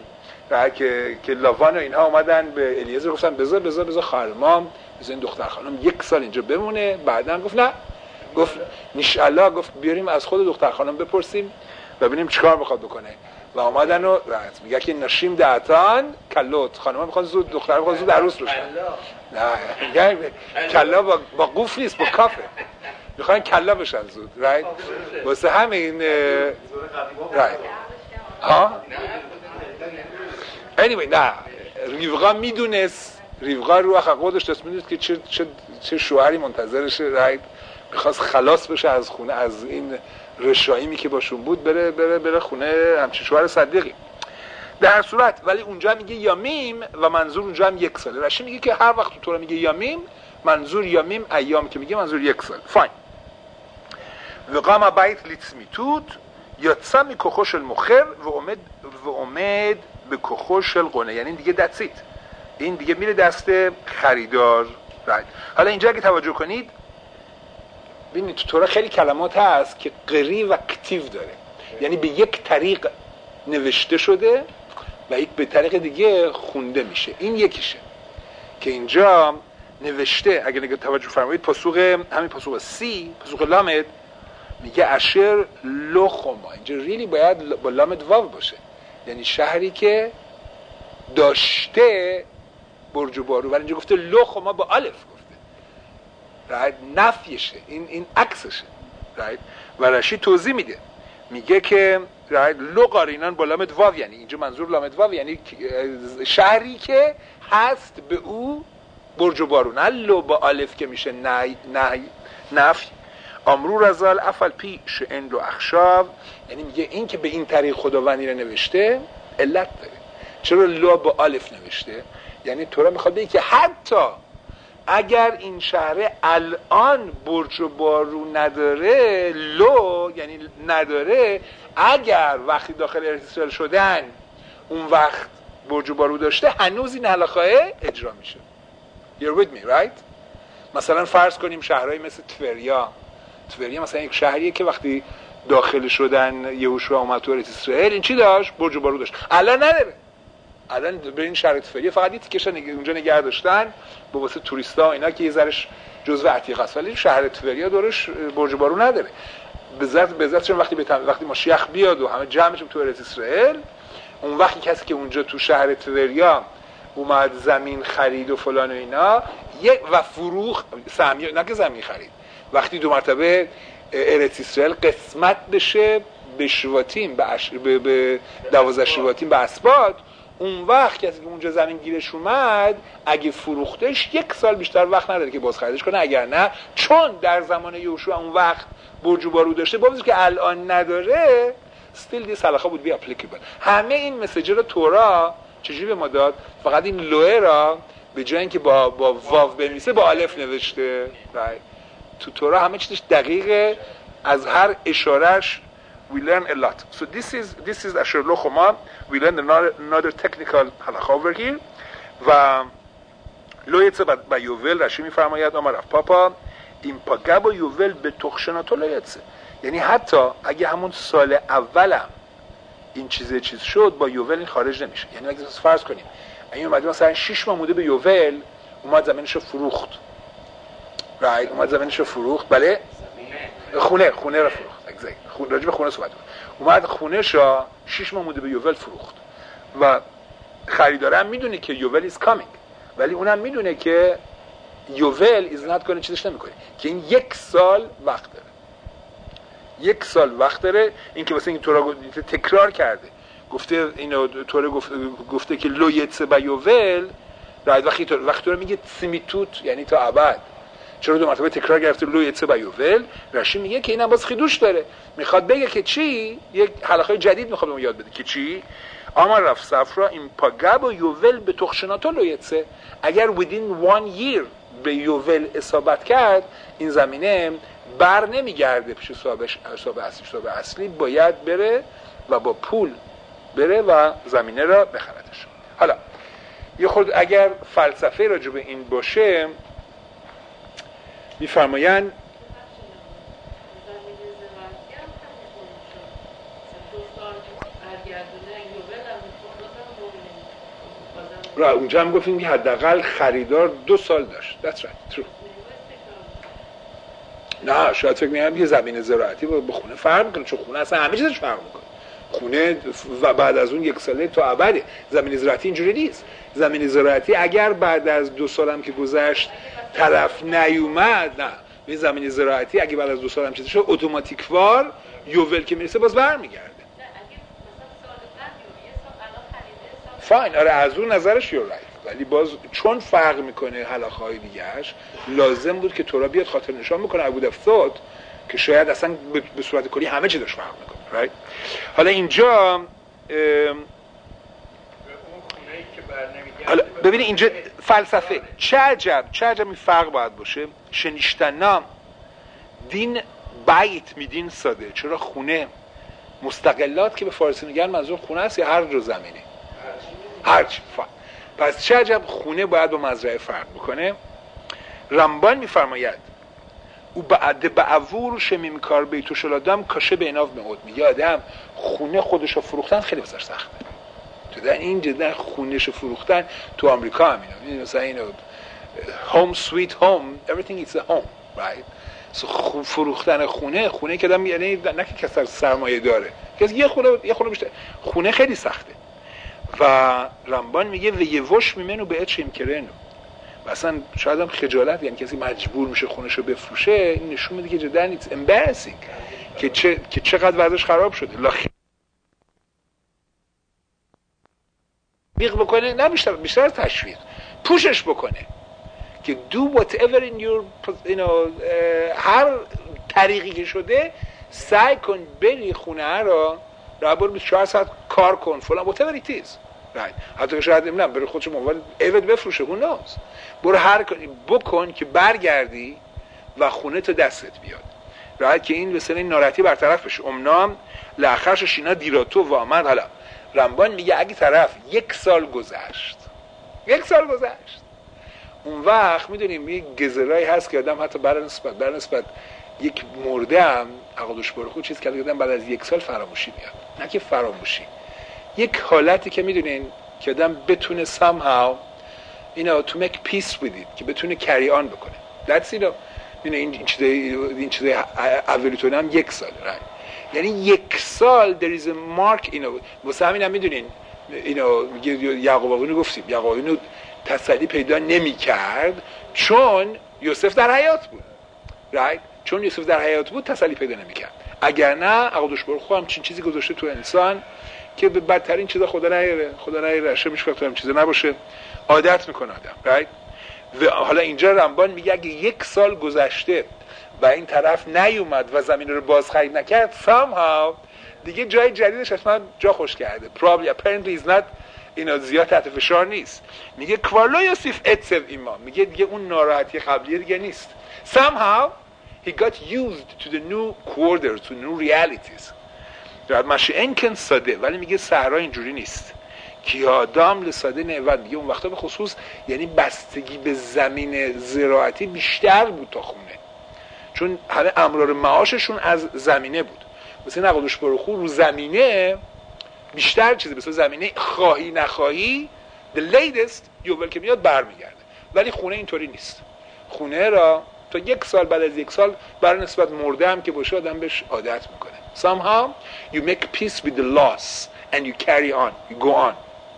که لاوان و اینها اومدن به الیعزر گفتن بذار خرمام بذار این دختر خانم 1 سال اینجا بمونه. بعداً گفت نه، گفت انشالله، گفت بیاریم از خود دختر خانم بپرسیم ببینیم چیکار میخواد بکنه. و اومدن و میگه که نشیم دعتان کلوت، خانم‌ها میخوان زود دختر میخوان زود عروس بشن. نه میگه کلا با قوف نیست، با کافه میخوان کلا بشن زود، رایت. واسه همین رایت ها anyway نه ریوقا میدونست، ریوقا رو خودش دست میدونست که چه شوهری منتظرشه، رایت. میخواست خلاص بشه از خونه، از این رشایمی که باشون بود، بره خونه همچین شوهر صدیقی. در هر صورت ولی اونجا میگه یامیم و منظور اونجا هم 1 ساله. رشی میگه که هر وقت تو میگه یامیم، منظور یامیم ایام که میگه منظور 1 سال. فاین. وقام بیت لیتسمیتوت یاتسا می کخوش المخر و امید به کخوش القنه، یعنی دیگه دتسیت، این دیگه میره دست خریدار. حالا اینجا اگه توجه کنید ببینید تو تورا خیلی کلمات هست که قری و کتیو داره، یعنی به یک طریق نوشته شده و یک به طریق دیگه خونده میشه. این یکیشه که اینجا نوشته، اگه نگاه توجه فرمایید همین پاسوق سی، پاسوق لامد میگه اشر لخما، اینجا ریلی باید با لامد واو باشه، یعنی شهری که داشته برج و بارو، ولی اینجا گفته لخما با الف گفته، رایت. نفیشه، این عکسشه، رایت. و رشید توضیح میده، میگه که رایت لو قارینان با لامد واو، یعنی اینجا منظور لامد واو یعنی شهری که هست به او برج و بارو، نه لو با الف که میشه نفی. امرو رزال افل پیش اندو اخشاب، یعنی میگه این که به این طریق خداوندی رو نوشته علت داره. چرا لو با الف نوشته؟ یعنی تو را میخواد بگه که حتی اگر این شهر الان برج و بارو نداره، لو یعنی نداره، اگر وقتی داخل اسرائیل شدن اون وقت برج و بارو داشته، هنوز این هلاخه اجرا میشه. You're with me, right؟ مثلا فرض کنیم شهرهایی مثل توریا مثلا یک شهریه که وقتی داخل شدن یهوشوا اومد تو اسرائیل، این چی داشت؟ برج و بارو داشت. الان نداره. الان به این شهر توریا فقط یه تیکش اونجا نگه داشتن با واسه توریستا اینا که یه ذرهش جزو عتیق است، ولی شهر توریا دورش برج و بارو نداره. به ذات وقتی ماشیخ بیاد و همه جمع بشیم تو اسرائیل، اون وقتی کسی که اونجا تو شهر توریا اومد زمین خرید و فلان و اینا و فروخت سهمیه، نه که زمین خرید، وقتی 2 مرتبه ارت اسرائیل قسمت بشه به شواتیم، به 12 شواتیم به اسباط، اون وقت کسی که اونجا زمین گیرش اومد اگه فروختش 1 سال بیشتر وقت نداره که باز خریدش کنه. اگر نه، چون در زمان یهوشوا اون وقت برج و بارو داشته، با وجودی که الان نداره، still this halakha would be applicable. همه این مسیج رو تورا چجوری به ما داد؟ فقط این لوه را به جای اینکه با واو بنویسه با الف نوشته. تو تورا همه چیزش دقیقه، از هر اشارهش we learn a lot. So this is Asher Lo Choma. We learn another technical halakha over here. و لو یتسه با یوول رشی میفرماید امر رفت پاپا این پاگه با یوول به تخشناتو لو یتسه، یعنی حتی اگه همون سال اولم این چیز شد، با یوول این خارج نمیشه. یعنی اگه فرض کنیم اگه اومد مثلا 6 ماه مونده به یوول، اومد زمینشو فروخت، اومد زمینشو فروخت، بله خونه رو فروخت، راجع به خونه صحبت کنیم، اومد خونه‌شو 6 ماه مونده به یوول فروخت و خریدار هم میدونه که یوول is coming، ولی اونم میدونه که یوول is not going چیزش نمیکنه، که این 1 سال وقت داره. 1 سال وقت داره. این که واسه این تورا تکرار کرده، گفته اینو تورا گفته که لو یتسه با یوول، وقتی تورا میگه سمیتوت یعنی تا ابد، چرا 2 مرتبه تکرار گرفته لو یتسه با یوول؟ رشی میگه که اینم باز خیدوش داره، میخواد بگه که چی؟ یک حلقه جدید میخواد بهمون یاد بده که چی؟ آمار رفت صفرا این پاگب و یوول به تخشناتو لو یتسه، اگر within 1 year به یوول اصابت کرد، این زمینه بر نمیگرده پیش صاحب اصلی، باید بره و با پول بره و زمینه را بخردش. حالا یه خود اگر فلسفه راجع به این باشه، میفرمایند را اونجا هم گفتیم که حداقل خریدار 2 سال داشت. That's right. True. نه شاید فکر می‌کنم یه زمین زراعتی با خونه فرق می‌کنه، چون خونه اصلا همه چیزش فرق می‌کنه. خونه و بعد از اون 1 ساله تا ابد. زمین زراعتی اینجوری نیست. زمین زراعتی اگر بعد از 2 سالم که گذشت طرف نیومد، نه به زمین زراعتی اگه بعد از 2 سالم چیزی شد اتوماتیک وار یوول که میرسه باز برمیگرده. فاین، آره از اون نظرش یور رایت، ولی باز چون فرق میکنه حلاخه‌های دیگه‌اش لازم بود که تورا بیاد خاطر نشان میکنه I would have thought که شاید اصلا به صورت کلی همه چی داشت فرق میکنه. right؟ حالا اینجا حالا ببینید اینجا فلسفه چه عجب این فرق باید باشه. شنیشتنا دین بیت میدین ساده. چرا خونه مستقلات که به فارسی میگن منظور خونه است یا هر جور زمینی؟ هرچی. پس چه عجب خونه باید با مزرعه فرق بکنه. رمبان میفرماید او بعد به عور شمیم کار بیتو شلادم کاشه به ایناف میاد. میگه آدم خونه خودشو فروختن خیلی بسیار سخته. تو در این جدا خونهشو فروختن تو آمریکا هم اینا مثلا اینو home sweet home everything is a home right. فروختن خونه که آدم یعنی نه که کسی سرمایه داره کسی یه خونه بیشتر خونه خیلی سخته. و رمبان میگه و یه وش میمنو به اچیم کرنو و اصلا شاید هم خجالت، یعنی کسی مجبور میشه خونشو بفروشه، این نشون میده که جدا it's embarrassing که چقدر وضعش خراب شده. تشویق بکنه، نه بیشتر تشویق پوشش بکنه که do whatever in your هر طریقی که شده سعی کن بری خونه را برو 24 ساعت کار کن فلان whatever it is right. حتی که شاید نمیدونم بره خودش موبایل عوض بفروشه who knows. برو هر کاری بکن که برگردی و خونه تو دستت بیاد right. که این مثلا این ناراحتی برطرف بشه. امنام لآخرش شینا دیراتو و آمد. حالا رمبان میگه اگه طرف 1 سال گذشت اون وقت میدونیم یه گزرایی هست که آدم حتی بر نسبت یک مرده هم عقدش برو خود چیز که آدم بعد از 1 سال فراموشی میاد. نه که فراموشی، یک حالتی که میدونین که آدم بتونه somehow to make peace with it، که بتونه carry on بکنه. That's این چیزای اولیتون هم 1 سال right. یعنی 1 سال there is a mark واسه همین هم میدونین یعقوب آقایونو گفتیم یعقوب آقایونو تسلی پیدا نمی کرد چون یوسف در حیات بود right. چون یوسف در حیات بود تسلی پیدا نمی کرد، اگر نه عقدش برو خواهم چین چیزی گذاشته تو انسان که به بدترین چیزا خدا نیاره رشه میشه که چیزی نباشه عادت میکنه آدم right. و حالا اینجا رمبان میگه اگه 1 سال گذشته و این طرف نیومد و زمین رو باز خرید نکرد somehow دیگه جای جدیدش اصلا جا خوش کرده apparently is not زیاد تحت فشار نیست. میگه کوالو یوسف اتسو ایمان، میگه دیگه اون ناراحتی قبلیه دیگه نیست. somehow he got used to the new quarter to new realities. در مشه انکن ساده، ولی میگه صحرا اینجوری نیست که آدم لساده نود. میگه اون وقتا به خصوص یعنی بستگی به زمین زراعتی بیشتر بود تا خونه، چون همه امرار معاششون از زمینه بود. مثلا نقلش بروخو رو زمینه بیشتر چیزی مثل زمینه خواهی نخواهی the latest یوول که میاد برمیگرده، ولی خونه اینطوری نیست. خونه را تا 1 سال بعد از 1 سال برای نسبت مرده هم که باشه آدم بهش عادت میکنه. somehow you make peace with the loss and you carry on, you go on.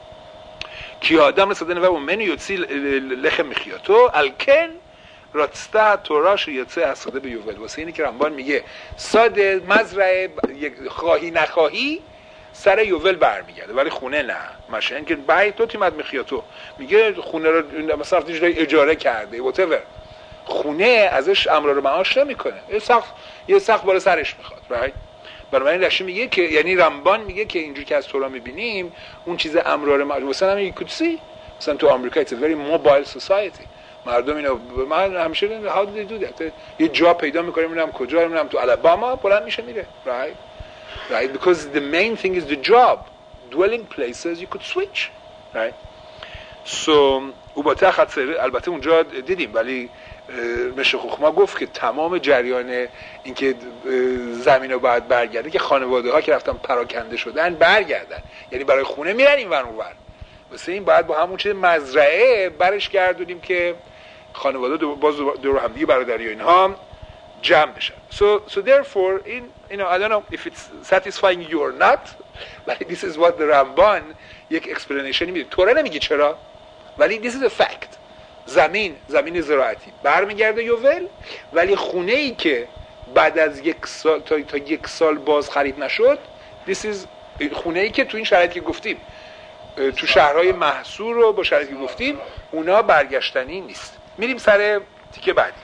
کی آدم رسیدن و منو یوتسی لخم میخیاتو الکن راتستا توراش یوتسه اساده به یوول. واسه اینه که رمبان میگه ساده مزرعه خواهی نخواهی سر یوول برمیگرده، ولی خونه نه. مثلا اینکه بعد تو تیمت میخیاتو میگه خونه رو مثلا اجاره کرده whatever، خونه ازش امرار معاش نمیکنه، یه سقف بالا سرش میخواد right. بنابراین رشی میگه که یعنی رمبان میگه که اینجوری که از تورا میبینیم اون چیز امرار معاش مثلا همین کودسی مثلا تو آمریکا it's a very mobile society. مردم اینو من همیشه how do they do that یه جا پیدا میکنه میرم کجا میرم تو الاباما بلند میشه میره right because the main thing is the job. dwelling places you could switch right. so اوباته خطسه البته اونجا دیدیم، ولی مشه خخما گفت که تمام جریان اینکه زمین رو باید برگرده که خانواده ها که رفتن پراکنده شدن برگردن، یعنی برای خونه میرن این ور اون ور، واسه این باید با همون چیز مزرعه برش گردونیم که خانواده باز دور هم دیگه برادری و اینها جمع بشن. So therefore I don't know if it's satisfying you or not, but this is what the Ramban یک اکسپلنیشن میده. تورا نمیگه چرا، ولی this is a fact. زمین زراعتی برمیگرده یوول، ولی خونه ای که بعد از یک سال تا یک سال باز خرید نشد، this is خونه ای که تو این شرایطی که گفتیم تو شهرهای محصور رو با شرایطی که گفتیم اونا برگشتنی نیست. میریم سر تیکه بعدی.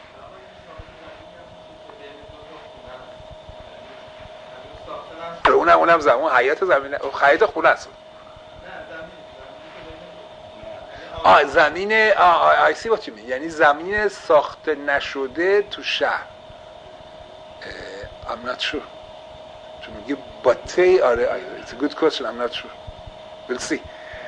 اونم زمان حیات خونه است. زمین I see what you mean. یعنی زمین ساخته نشده تو شهر. I'm not sure. چون میگه باته it's a good question. I'm not sure. We'll see.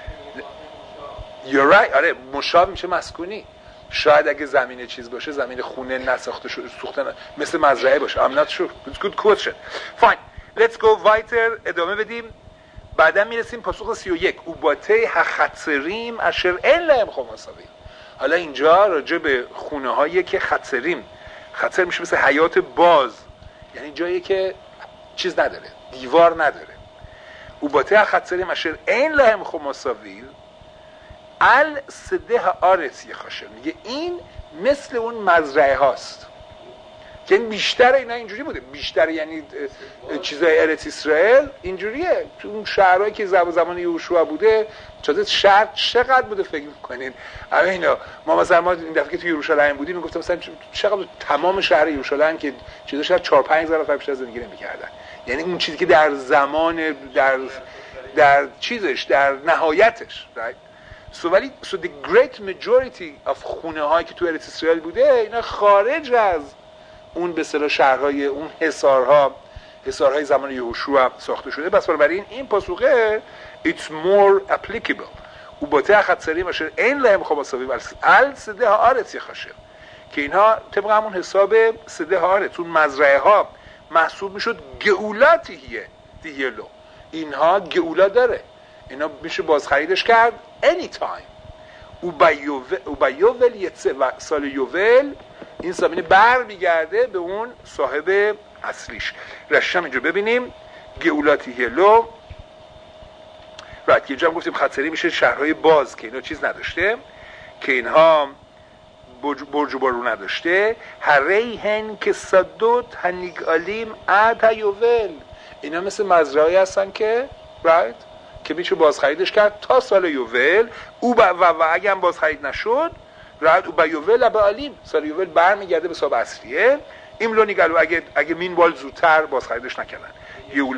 You're right. آره مشاب میشه مسکونی. شاید اگه زمین چیز باشه، زمین خونه نساخته شده سوخته مثل مزرعه باشه. I'm not sure. It's a good question. Fine. Let's go weiter. ادامه بدیم. بعدا میرسیم پاسخ 31. اوباته خطریم اشر این لهم خماساوی. حالا اینجا راجع به خونه هایی که خطریم، خطر میشه مثل حیات باز، یعنی جایی که چیز نداره، دیوار نداره. اوباته خطریم اشر این لهم خماساوی ال سده آرسی خاشه. میگه این مثل اون مزرعه هاست که این بیشتر اینا اینجوری بوده، بیشتر یعنی چیزای ارت اسرائیل اینجوریه. تو اون شهرهایی که زمان یهوشوا بوده، شهر چقدر بوده فکر میکنین؟ اینا ما مثلا این دفعه که تو یروشلایم بودیم میگفتم مثلا چقدر تمام شهر یروشلایم که چیزا شاید 4-5 هزار نفر بیشتر زندگی نمی‌کردن. یعنی اون چیزی که در زمان در چیزش در نهایتش so the great majority of خونه هایی که تو ارت اسرائیل بوده اینا خارج از اون به اصطلاح شهرهای اون حصارهای زمان یهوشوا ساخته شده. پس بنابراین این پاسخه it's more applicable. اوباته خطریم اشر این لهم خماساوی ال سده آرت خاشه، که اینها طبق همون حساب سده آرت اون مزرعه ها محسوب میشد گئولاتی دیهلو. اینها گئولا داره، اینا میشه باز خریدش کرد anytime. اوبایوول یتسه و سال یوول این زمینه بر میگرده به اون صاحب اصلیش. رشتم اینجا ببینیم گئولاتی هلو رایت. اینجا هم گفتیم خطری میشه شهرهای باز که اینا چیز نداشته، که اینها برج و بارو نداشته. هریهن که صدوت هنیگالیم اد یوول. اینا مثل مزرعه‌ای هستن که رایت که میشه باز خریدش کرد تا سال یوول. و اگه هم باز خرید نشد رایت او با یوول به علیم، سال یوول برمیگرده به صاحب اصلیه. ایملو نیگلو اگه مینوال زودتر باز خریدش نکردن یول.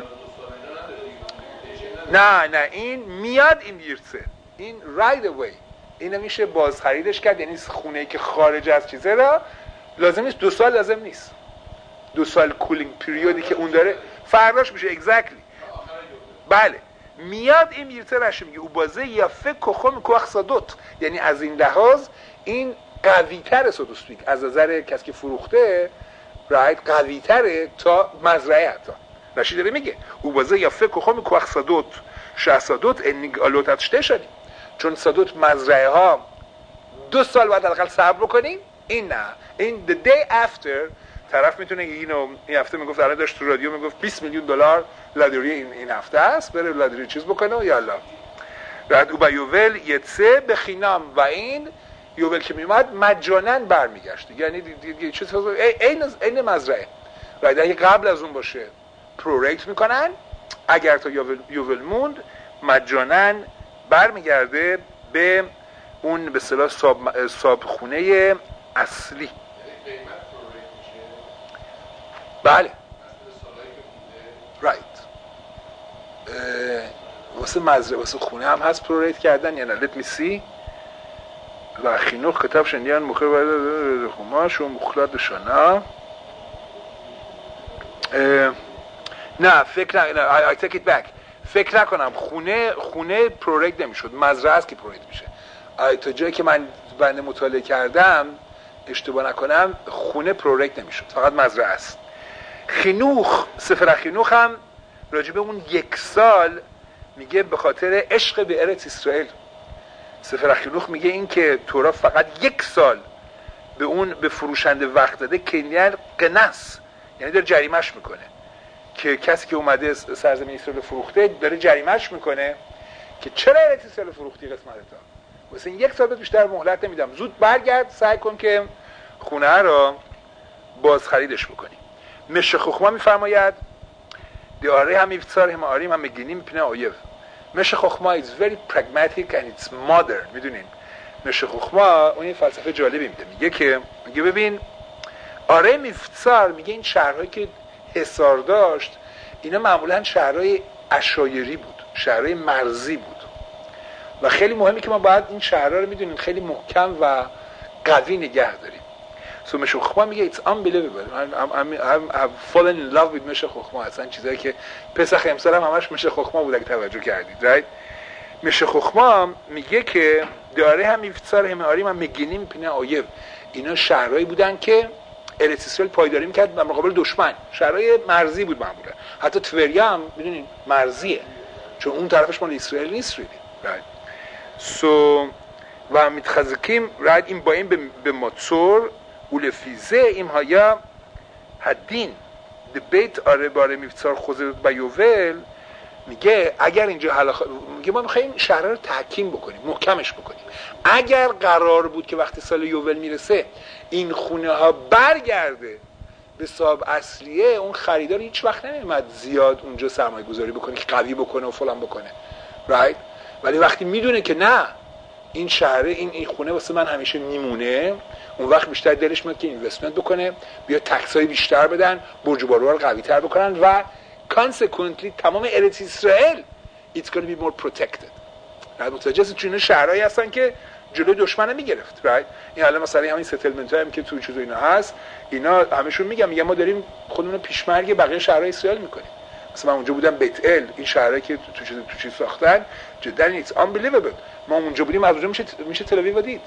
نه این میاد این بیرسه، این right away اینو میشه باز خریدش کرد. یعنی خونه‌ای که خارج از چیزه را لازم نیست 2 سال، لازم نیست 2 سال کولینگ پیریودی که اون داره فرداش میشه exactly. بله میاد این بیرسه رشه میگه او بازه یا فکر کخم کوخ صدوت. یعنی از این لحاظ این قوی‌تر صدوستویک از نظر کسی که فروخته رایت قوی‌تره تا مزرعه. حتی رشید داره میگه او بازه یا فکر کخم کوخ صدوت شهصدوت انیگالوتت شده شدیم، چون صدوت مزرعه ها 2 سال بعد حداقل صبر بکنیم. این نه، این the day after طرف میتونه این هفته میگفت الان داشت تو رادیو میگفت 20 میلیون دلار لادری این هفته است، بره لادری چیز بکنه و یالا بعد او با یوول یتسه به خینام و این یوول که میومد مجانا برمیگشت. یعنی دیگه چیز این مزرعه بعد اگه قبل از اون باشه پروریت میکنن، اگر تا یوول موند مجانا برمیگرده به اون به اصطلاح صاحب خونه اصلی. بله رایت. واسه مزرعه واسه خونه هم هست پروریت کردن یا نه؟ let me see. و خینوخ کتاب شنیان مخیر باید خماش و مخلات شنا. نه فکر نه I take it back. فکر نکنم خونه پروریت نمیشد، مزرعه است که پروریت میشه. تا جایی که من بنده مطالعه کردم اشتباه نکنم خونه پروریت نمیشد، فقط مزرعه است. خینوخ سفر خینوخ هم راجبه اون 1 سال میگه به خاطر عشق به ارت اسرائیل. سفر اخینوخ میگه این که تورا فقط 1 سال به فروشنده وقت داده کنیان قنص، یعنی داره جریمش میکنه که کسی که اومده سرزمین اسرائیل فروخته داره جریمش میکنه که چرا اسرائیل فروختی قسمت تا واسه 1 سال بیشتر مهلت نمیدم، زود برگرد سعی کن که خونه رو باز خریدش بکنی. مشه خخما میفرماید دیاره هم میفسار هم آریم هم مگینی میپینه آیف. مشه خخما is very pragmatic and it's modern. میدونین مشه خخما اون یه فلسفه جالبی میده، میگه ببین آره میفسار، میگه این شهرهایی که حصار داشت اینا معمولا شهرهای عشایری بود، شهرهای مرزی بود و خیلی مهمه که ما باید این شهرها رو میدونیم خیلی محکم و قوی نگه داریم. So مشه خخما میگه it's unbelievable. I've fallen in love with مشه خخما. اصلا چیزایی که پسخ امسال هم همش مشه خخما بود اگه توجه کردید، right؟ مشه خخما میگه که داره هم میفسار هم آریم هم مگینیم پینه آیب، اینا شهرهایی بودن که ارت اسرائیل پایداری میکرد در مقابل دشمن، شهرهای مرزی بود معمولا. حتی توریا هم میدونین مرزیه چون اون طرفش مال اسرائیل نیست ریدی، right؟ So و متخزکیم راید این با این به ماتور ولفیزه این هایا حدین دبیت آره باره میفسار خوزه با یوول. میگه اگر اینجا میگه ما میخواییم شهر رو تحکیم بکنیم، محکمش بکنیم. اگر قرار بود که وقتی سال یوول میرسه این خونه ها برگرده به صاحب اصلیه، اون خریدار هیچ وقت نمیومد زیاد اونجا سرمایه گذاری بکنه که قوی بکنه و فلان بکنه، right؟ ولی وقتی میدونه که نه این شهر این خونه واسه من همیشه میمونه، اون وقت بیشتر دلش میاد که اینوستمنت بکنه، بیا تکس های بیشتر بدن، برج و باروها رو قوی تر بکنن و consequently تمام ارت اسرائیل it's going to be more protected. متوجه هستید؟ چون شهرهایی هستن که جلوی دشمن میگرفت، right؟ این حالا مثلا همین ستلمنت هایی که تو چیز اینا هست، اینا همشون میگم ما داریم خودمون پیشمرگ بقیه شهرهای اسرائیل میکنیم. مثلا من اونجا بودم بیت ال، این شهرهایی که تو چیز ساختن جدا it's unbelievable. ما اونجا بودیم از اونجا میشه تل آویو دید،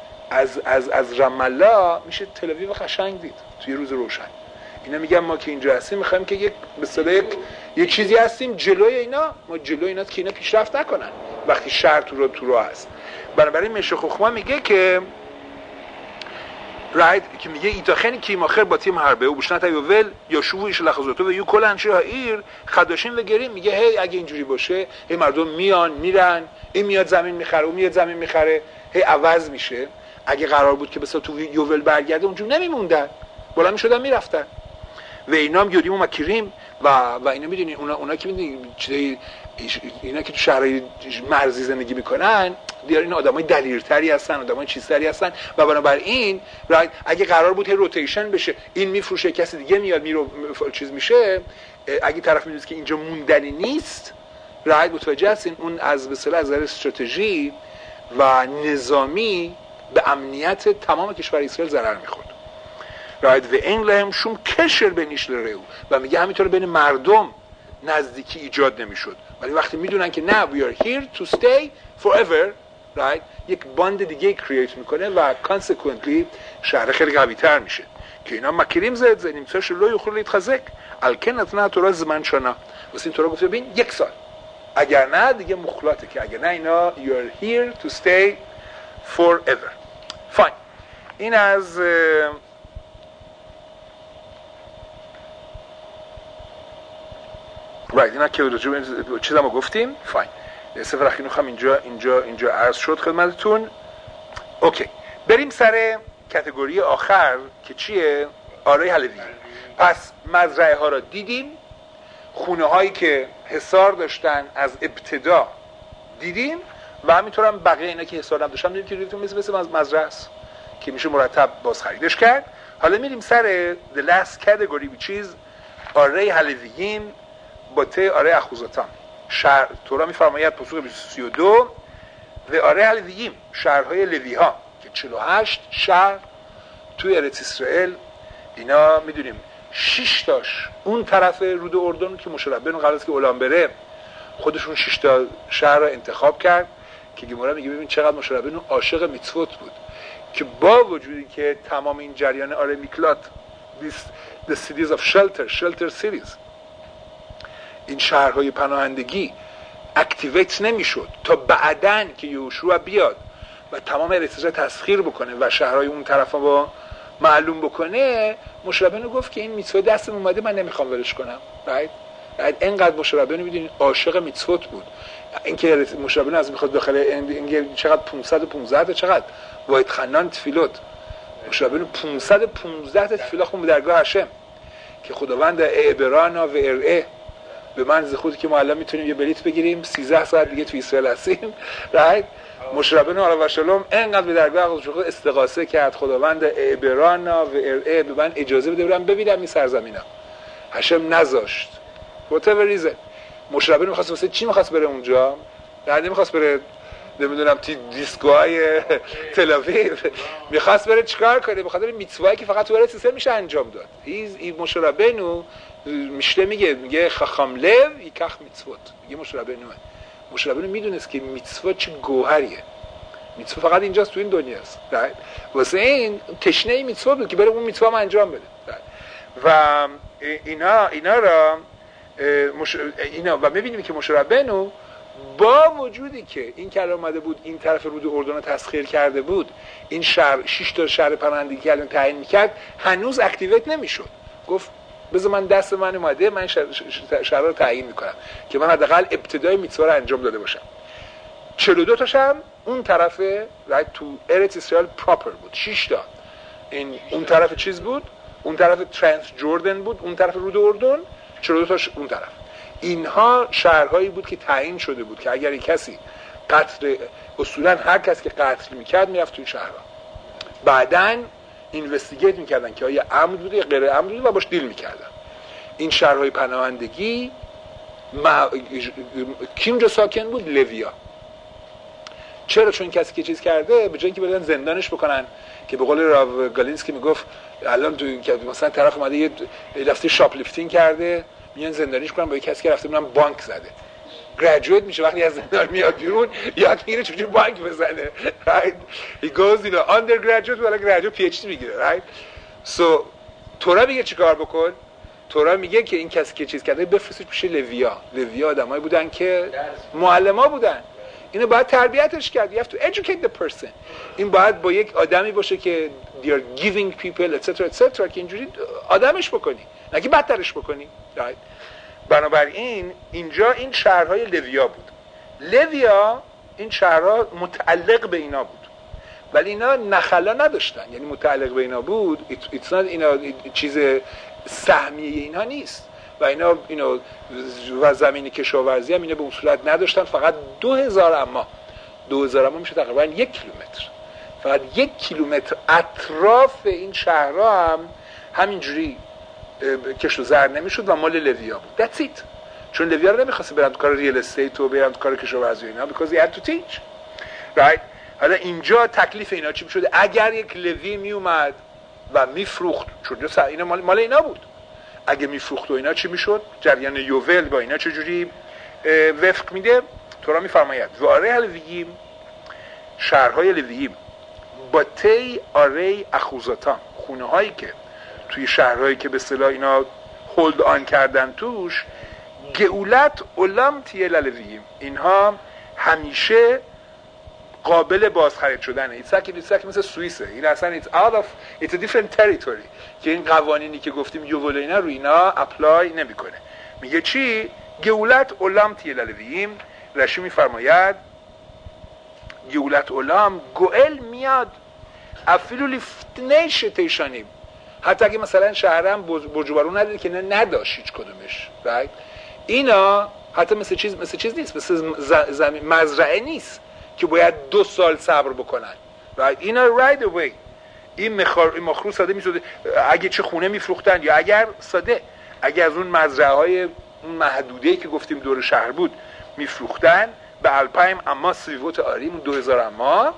از رام الله میشه تل آویو قشنگ دید توی روز روشن. اینا میگم ما که اینجا هستیم میخوایم که یک به اصطلاح یک چیزی هستیم جلوی اینا، ما جلوی اینا که اینا پیشرفت نکنن وقتی شهر تو راه هست. بنابراین مشه خخما میگه که راید که میگه ایتاخنی که ماخر با تیم حربه و بشنت یوول یا شوو ایش لحظاتو و یو کلن شهایر خداشین و گریم. میگه هی اگه اینجوری باشه هی مردم میان میرن، این میاد زمین میخره اون میاد زمین میخره، هی عوض میشه. اگه قرار بود که مثلا تو یوول برگرده اونجوری نمیموندن، بالا میشدن میرفتن. و اینا هم یودیم و مکریم و اینا میدونی اونا که میدونی اینا که تو شهرهای مرزی زندگی میکنن دیار این آدمای دلیرتری هستن، آدمای چیزتری هستن و بنابراین اگه قرار بود روتیشن بشه، این میفروشه کسی دیگه میاد چیز میشه، اگه طرف میدونه که اینجا موندنی نیست، متوجه هستین اون از به اصطلاح از نظر استراتژی و نظامی به امنیت تمام کشور اسرائیل ضرر میخورد. و این لهم شوم کشر بینیش لرهو و میگه همینطور بین مردم نزدیکی ایجاد نمیشد، ولی وقتی میدونن که نه we are here to stay forever، یک باند دیگه کرییت میکنه و consequently شهر خیلی قوی تر میشه. که اینا مکریم زدیم سرش لو یخور لیتخزک الکنت نه تورا زمان شنا واسه این تورا گفته ببین 1 سال، اگر نه دیگه مخلاته، که اگر نه اینا you are here to stay forever. fine. این از اینا که راجع به چیزامو گفتیم. فاین. سفر اخینوخ هم اینجا عرض شد خدمتتون. اوکی. بریم سر کاتگوری آخر که چیه؟ آرای حلوی. پس مزرعه ها را دیدیم، خونه هایی که حصار داشتن از ابتدا دیدیم و همینطور هم بقیه اینا که حصار نداشتن دیدیم که مثل مزرعه است که میشه مرتب باز خریدش کرد. حالا میریم سر the last category which is آرای حلویین با ته آره اخوزاتان. شهر تورا میفرماید پاسخ 32 و آره حلوییم شهرهای لوی ها که 48 شهر توی ارت اسرائیل. اینا میدونیم 6 تاش اون طرف رود اردن که مشربن قبل از که اولان بره خودشون 6 تا شهر را انتخاب کرد که گمارا میگه ببین چقدر مشربن عاشق میتوت بود که با وجودی که تمام این جریان آره میکلات the cities of shelter cities، این شهرهای پناهندگی اکتیویت نمیشد تا بعدن که یهوشوع بیاد و تمام اریتریا تسخیر بکنه و شهرهای اون طرفا با معلوم بکنه. مشه ربیנו گفت که این میتوه دستم اومده، من نمیخوام ولش کنم. اینقدر مشه ربیנו میدونید عاشق میتوت بود. اینکه مشه ربیנו از میخواد داخل این چقدر 515 چقدر واحد خنان تفیلوت، مشه ربیנו 515 تا تفیلا خون به درگاه هشم که خداوند اعبرانا و ارعه به من زخودی که ما الان میتونیم یه بلیت بگیریم 13 ساعت دیگه تو اسرائیل هستیم. مشه ربیנו علیه السلام انقدر به درگاه خود استغاثه کرد خداوند اعبرانا و ارعه به من اجازه بده برم ببینم این سرزمینا. هشم نذاشت. whatever reason. مشه ربیנו می‌خواست واسه چی می‌خواست بره اونجا؟ نمی‌خواست بره نمیدونم دیسکوهای تل آویو، می‌خواست بره چیکار کنه؟ بخاطر میتوایی که فقط تو ارت اسرائیل میشه انجام داد. این مشه ربیנו میشته میگه خخام لو یکخ میتوت. میگه مشه ربیנו میدونست که میتوه چه گوهریه. میتوه فقط اینجاست تو این دنیاست. واسه این تشنه میتوه بود که بره اون میتوه هم انجام بده. و اینا و میبینیم که مشه ربیנו با وجودی که این کلام اومده بود این طرف رود اردن رو تسخیر کرده بود، این شهر 6 تا شهر پناهندگی که الان تعیین میکرد هنوز اکتیویت نمیشد. گفت بذار من دست من اومده، من شهر رو تعیین میکنم که من حداقل ابتدای میتوه رو انجام داده باشم. 42 تاش هم اون طرف تو ارت اسرائیل پراپر بود. 6 تا این اون طرف چیز بود، اون طرف ترانس جردن بود، اون طرف رود اردن. 42 تاش اون طرف. اینها شهرهایی بود که تعیین شده بود که اگر کسی قتل، اصولا هر کس که قتل میکرد میرفت توی شهرها، بعدن اینوستیگیت میکردن که آیا عمد بوده یا غیر عمد بوده و باش دیل میکردن. این شهرهای پناهندگی کی اونجا ساکن بود؟ لویا. چرا؟ چون کسی که چیز کرده به جای اینکه بدن زندانش بکنن، که به قول راو گالینسکی میگفت الان تو مثلا طرف اومده یه لفظی شاپ لیفتینگ کرده، میان زندانیش کنن با یه کسی که رفته میرن بانک زده. گریجویت میشه، وقتی از زندان میاد بیرون یاد میگیره چجوری بانک بزنه. right he goes in undergraduate ولی graduate PhD میگیره. right so تورا میگه چیکار بکن؟ تورا میگه که این کسی که چیز کرده بفرستش پیش لویا آدمایی بودن که معلما بودن، اینو باید تربیتش کرد. you have to educate the person. این باید با یک آدمی باشه که they are giving people etc که اینجوری آدمش بکنی، نه که بدترش بکنی. right بنابراین اینجا این شهرهای لویا بود. لویا این شهرها متعلق به اینا بود ولی اینا نخلا نداشتن، یعنی متعلق به اینا بود. اینا چیز سهمیه اینا نیست و اینا و زمین کشاورزی هم اینا به اصولت نداشتن. فقط 2000 اما میشه تقریبا 1 کیلومتر، فقط 1 کیلومتر اطراف این شهرها هم همینجوری کشت و زر نمیشد و مال لویا بود. That's it. چون لویا رو نمیخواسته برن تو کار ریل استیت و برن تو کار کشاورزی اینا because they had to teach. right حالا اینجا تکلیف اینا چی میشد؟ اگر یک لوی میومد و میفروخت، چون اینا مال اینا بود، اگه میفروخت و اینا چی میشد؟ جریان یوول با اینا چجوری وفق میده؟ تورا میفرماید واره لوییم، شهرهای لوییم با تی آری اخوزاتان، خونه هایی که توی شهرهایی که به اصطلاح اینا هولد آن کردن توش، گئولت علم تیه لوییم، اینها همیشه قابل بازخرید شدنه. ایتساکی مثل سوئیسه، این اصلا it's a different territory که این قوانینی که گفتیم یوول اینا رو اینا اپلای نمیکنه. میگه چی؟ گئولت علم تیه لوییم. رشی میفرماید گئولت علم گوئل میاد افیلو لیفتنیش تیشانیم، حتی اگه مثلا شهرم برج و بارون نداره که نداشت هیچ کدومش. اینا حتی مثل چیز نیست، مثل مزرعه نیست که باید 2 سال صبر بکنن. اینا right away این مخروط ساده میشده. اگه چه خونه میفروختن یا اگر از اون مزرعه های اون محدوده‌ای که گفتیم دور شهر بود میفروختن به الپایم اما سیوت آریم 2000 اما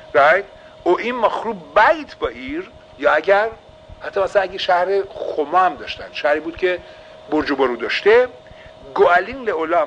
و این مخروط بیت با ایر، یا اگر حتی مثلا اگه شهر خما هم داشتن، شهری بود که برج و بارو داشته، گوالین لعلم،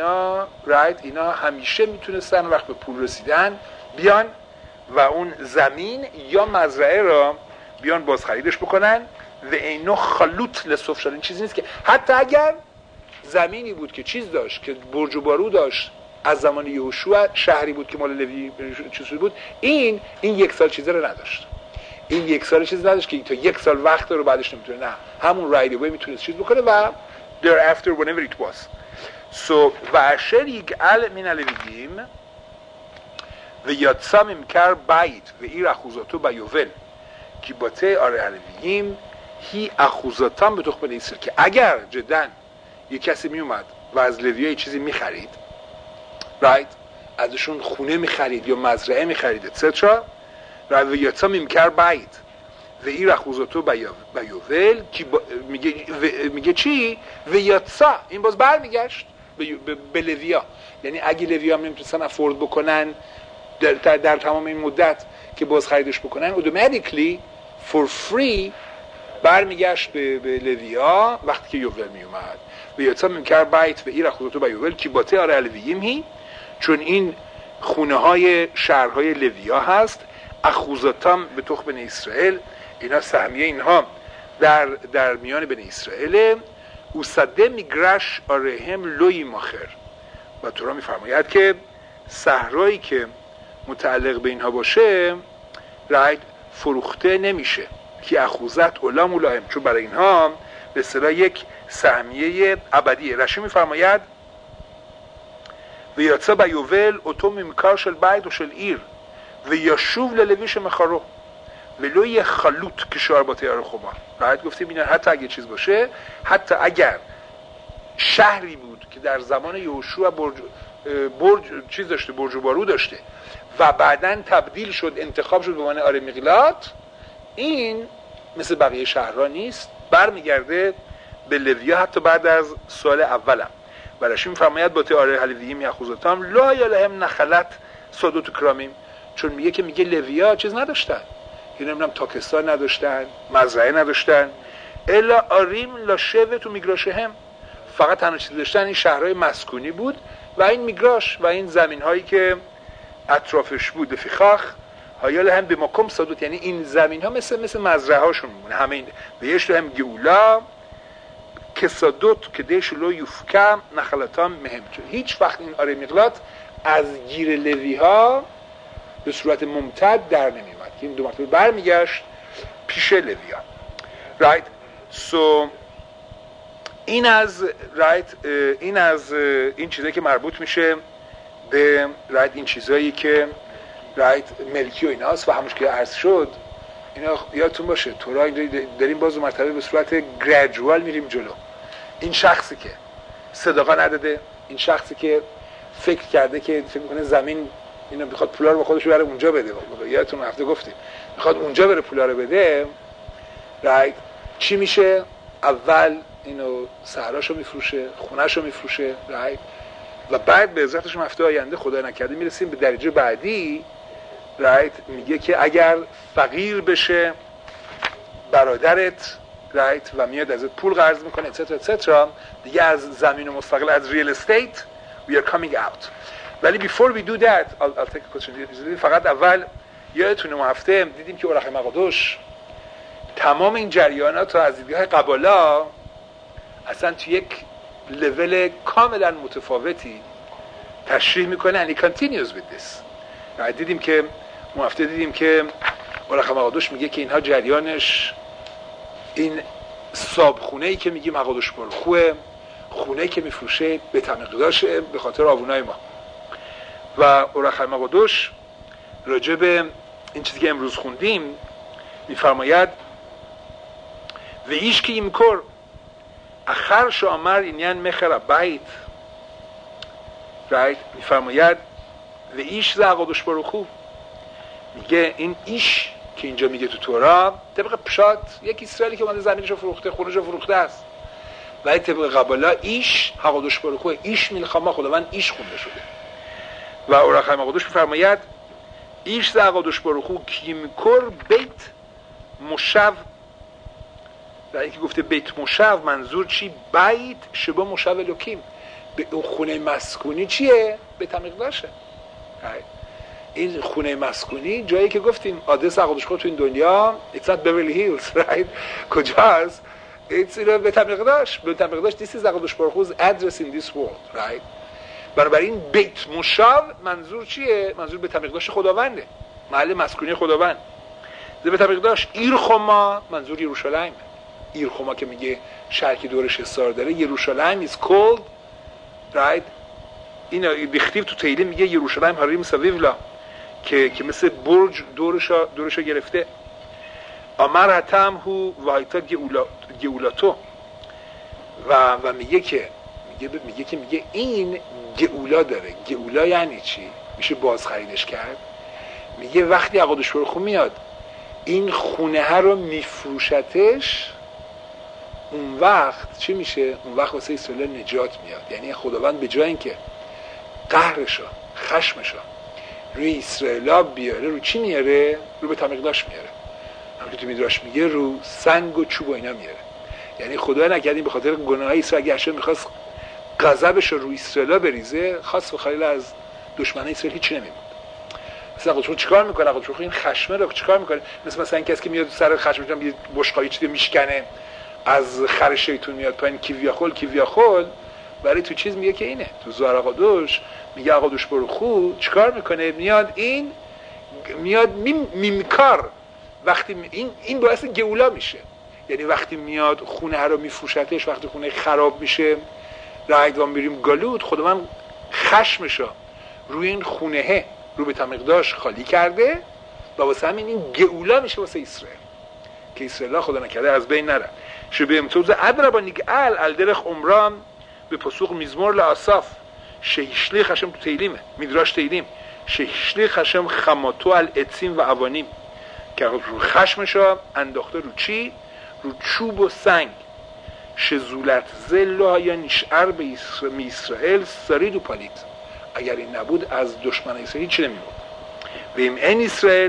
اینا همیشه میتونستن وقت به پول رسیدن بیان و اون زمین یا مزرعه را بیان باز خریدش بکنن و اینو خلوط لصف شدن. این چیزی نیست که حتی اگر زمینی بود که چیز داشت، که برج و بارو داشت، از زمان یهوشوع، شهری بود که مال لوی چیزی بود. این یک سال چیزی رو نداشت. این یک سال چیزی نداشت که تا یک سال وقت رو بعدش نمیتونه، نه همون رایت اوی میتونه چیز بکنه و thereafter whenever it was. So و اشر یگعل من الوییم و یادسا ممکر بیت و ایر اخوزاتو بیوول که باته آره الوییم هی اخوزاتان به تخم نیسر، که اگر جدن یک کسی می اومد و از لویای چیزی می خرید، رایت، ازشون خونه می خرید یا مزرعه می خرید اتسترا، و یادسا ممکر بیت و ایر اخوزاتو بیوول که میگه چی؟ و یادسا، این باز برمیگشت به لویا. یعنی اگه لویا نمیتونستن افورد بکنن در تمام این مدت که باز خریدش بکنن، automatically for free برمیگشت به لویا وقتی که یوول می اومد. و یادسا ممکن بیت و ایر اخوزاتو بیوول که باته آره الوییم هی، چون این خونه های شهرهای لویا هست، اخوزاتام به تخم بنی اسرائیل، اینا سهمیه اینها در میان بنی اسرائیل. او صده میگرش آرهم لوی ماخر، و تورا میفرماید که صحرایی که متعلق به اینها باشه رایت فروخته نمیشه، که اخوزت علام اولاهم، چون برای اینها به اصطلاح یک سهمیه ابدیه. رشی میفرماید و یادسا بیوول اتو ممکار شل بیت و شل ایر و یشوف للویش مخارو ولوی خلوط که شارباته یار خوبا. راحت گفتیم اینا حتی اگه چیز باشه، حتی اگر شهری بود که در زمان یهوشوع برج چیز داشته، برج و بارو داشته و بعداً تبدیل شد، انتخاب شد به عنوان آره میقلات، این مثل بقیه شهرها نیست، برمیگرده به لویا حتی بعد از سال اولم. برایش میفرماید با آره حلیوییم یخوزاتام لا یالهم نخلت سادوت کرامیم، چون میگه که میگه لویا چیز نداشتن، یعنی نمیدونم تاکستان نداشتن، مزرعه نداشتن، الا آریم لا شوت و میگراشهم، فقط تنها چیز داشتن این شهرهای مسکونی بود و این میگراش و این زمین هایی که اطرافش بود. فیخاخ هایال هم به مکم سادوت، یعنی این زمین ها مثل مزرعه هاشون میمونه همه این. و یشت هم گولا که سادوت که دیشلو یفکم نخلاتام مهم، چون هیچ وقت این آره میقلات از گیر لوی ها به صورت ممتد در نمیومد، که این دو مرتبه برمیگشت پیش لوی ها. رایت سو این از این چیزایی که مربوط میشه به رایت، این چیزایی که رایت ملکی و ایناست. و همونش که عرض شد اینا یادتون باشه تورا اینجا داریم باز مرتبه به صورت گریجوال میریم جلو. این شخصی که صداقا نداده، این شخصی که فکر کرده که فکر میکنه زمین اینو میخواد پولا رو با خودش بره اونجا بده، یادتون هفته گفتیم میخواد اونجا بره پولا رو بده، رایت چی میشه؟ اول اینو صحراشو میفروشه، خونهشو میفروشه، رایت، و بعد به عزتشون هفته آینده خدای نکرده میرسیم به درجه بعدی، رایت، میگه که اگر فقیر بشه برادرت، رایت، و میاد ازت پول قرض میکنه اتسترا، دیگه از زمین مستقل، از ریل استیت we are coming out. ولی before we do that I'll take a question. فقط اول یادتونه ما هفته دیدیم که اورخ مقدوش تمام این جریانات رو از دیدگاه قبالا اصلا تو یک لول کاملا متفاوتی تشریح میکنه and he continues with this. دیدیم که ما هفته دیدیم که اورخ مقدوش میگه که اینها جریانش این صابخونه‌ای که میگیم مقدوش برخوه، خونه‌ای که میفروشه به تمقداشه به خاطر آوونای ما. و اورخ مقدوش راجع به این چیزی که امروز خوندیم میفرماید و ایش که ایمکر اخر شامر اینیان مخر بیت، رایت، میفرماید و ایش زقادش برخو، میگه این ایش که اینجا میگه تو تورا طبق پشات یک اسرائیلی که اومده زمینشو فروخته، خونهشو فروخته است، ولی طبق قبالا ایش حقادش برخو، ایش میلخما خداوند ایش خونده شده. و اورخ مقدوش میفرماید ایش زقادش برخو کیمکر بیت مشو، در اینکه گفته بیت مشو منظور چی؟ بیت شبا مشو لوکیم، به اون خونه مسکونی چیه؟ بیت مقدسه. این خونه مسکونی جایی که گفتیم آدرس عقدش خود تو این دنیا it's not Beverly Hills، right؟ کجاست؟ به طبیق داشت this is هقدوش بارو خود address in this world, right؟ بنابراین بیت مشاو منظور چیه؟ منظور به طبیق داشت خداونده، محل مسکونی خداوند. به طبیق داشت ایرخوما منظور یروشلایم. ایرخوما که میگه شهر که دورش حصار داره، یروشلایم is called, right؟ این بیختیو تو تیلی میگه یروشلایم هاریم سویولا که مثل برج دورشو گرفته. آمر هتم هو وایتا گئولاتو و میگه این گئولا داره. گئولا یعنی چی؟ میشه باز خریدش کرد. میگه وقتی هقدوش بارو خو میاد این خونه ها رو میفروشتش، اون وقت چی میشه؟ اون وقت واسه اسرائیل نجات میاد. یعنی خداوند به جای اینکه قهرشو خشمشو روی اسرائیل بیاره، رو چی میاره؟ رو به تمیقداش میاره. همونطور تو میدراش میگه رو سنگ و چوب و اینا میاره. یعنی خدا نکرد این به خاطر گناههای اسرائیل اگه میخواست غضبش رو روی اسرائیل بریزه، خاص و خلیل از دشمنای اسرائیل هیچی نمیموند. مثلا خودشون چیکار میکنه؟ خودشون این خشمه رو چیکار میکنه؟ مثلا کسی که میاد سر خشمش یه بشقایی چیزی میشکنه، از خر شیطون میاد پایین، کیویاخول برای تو چیز میگه که اینه. تو زوار هقدوش میگه هقدوش بارو خو چیکار میکنه؟ میاد میمکار. وقتی این باعث گئولا میشه، یعنی وقتی میاد خونه ها رو میفروشتش، وقتی خونه خراب میشه رایت و میریم گالوت، خداوند خشمشو روی این خونه رو به تمیقداش خالی کرده و واسه همین این گئولا میشه واسه اسرائیل که اسرائیل خدا نکرده از بین نره. شبه امتوز ادربا نیگال الدرخ عمران به پسوق میزمور لآصاف شهیشلی خشم تو تیلیمه میدراش تیلیم شهیشلی خشم خماتو الاتسیم و اوانیم که رو خشمشو انداخته رو چی؟ رو چوب و سنگ. شزولت زلو یا نشعر به اسرائیل سرید و پالیت. اگر این نبود از دشمن اسرائیل چی نمیمود. و این اسرائیل،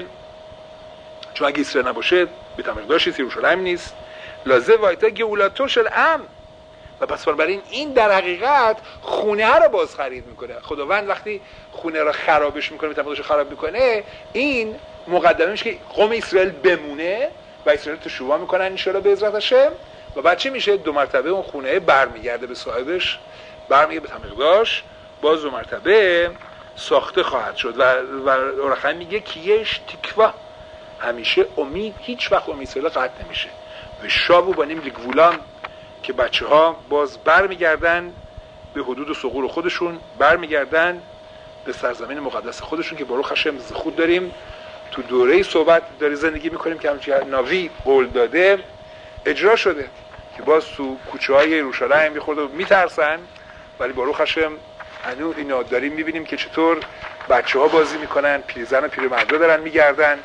چون اگه اسرائیل نباشه به تمیقداش یروشلایم نیست، لازم وایتا گئولاتو شل ام. و پس بنابراین این در حقیقت خونه ها رو باز خرید میکنه. خداوند وقتی خونه را خرابش میکنه، به تمیقداش خراب میکنه، این مقدمه میشه که قوم اسرائیل بمونه و اسرائیل تشویق میکنن ان شاءالله به عزت هاشم. و بعد چی میشه؟ 2 مرتبه اون خونه برمیگرده به صاحبش، برمیگرده به تمیقداش، باز 2 مرتبه ساخته خواهد شد. و اورخای میگه کیش تکوا، همیشه امید، هیچ وقت امید اسرائیل قطع نمیشه. و شابو بانیم لگولان که بچه ها باز برمیگردن به حدود و ثغور خودشون، برمیگردن به سرزمین مقدس خودشون که باروخ هاشم خود داریم تو دوره صحبت داری زندگی میکنیم که همچنین ناوی قول داده اجرا شده که باز تو کوچه های یروشلایم میخورده میترسن، ولی باروخ هاشم هنوز اینا داریم میبینیم که چطور بچه ها بازی میکنن، پیرزن و پیرمردا دارن میگردن.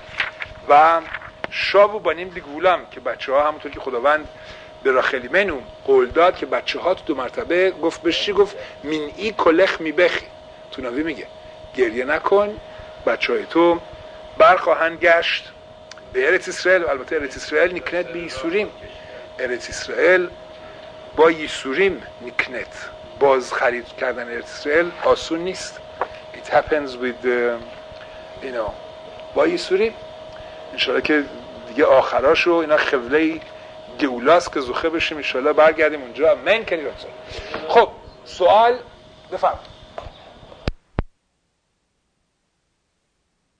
و شابو بانیم دیگولم که بچه ها همونطور که خداوند به راخلی منو قول داد که بچه ها تو 2 مرتبه گفت بهش چی گفت؟ من ای کلخ میبخی. تو ناوی میگه گریه نکن، بچه های تو برخواهند گشت به ارت اسرائیل. البته ارت اسرائیل نکنت به یسوریم، ارت اسرائیل با یسوریم نکنت. باز خرید کردن ارت اسرائیل آسون نیست. It happens with با یسوریم. انشاءالله که دیگه آخراشو اینا خبله گئولاست که زخه بشیم انشاءالله برگردیم اونجا. من کنی راتون. خب سوال بفرمایید.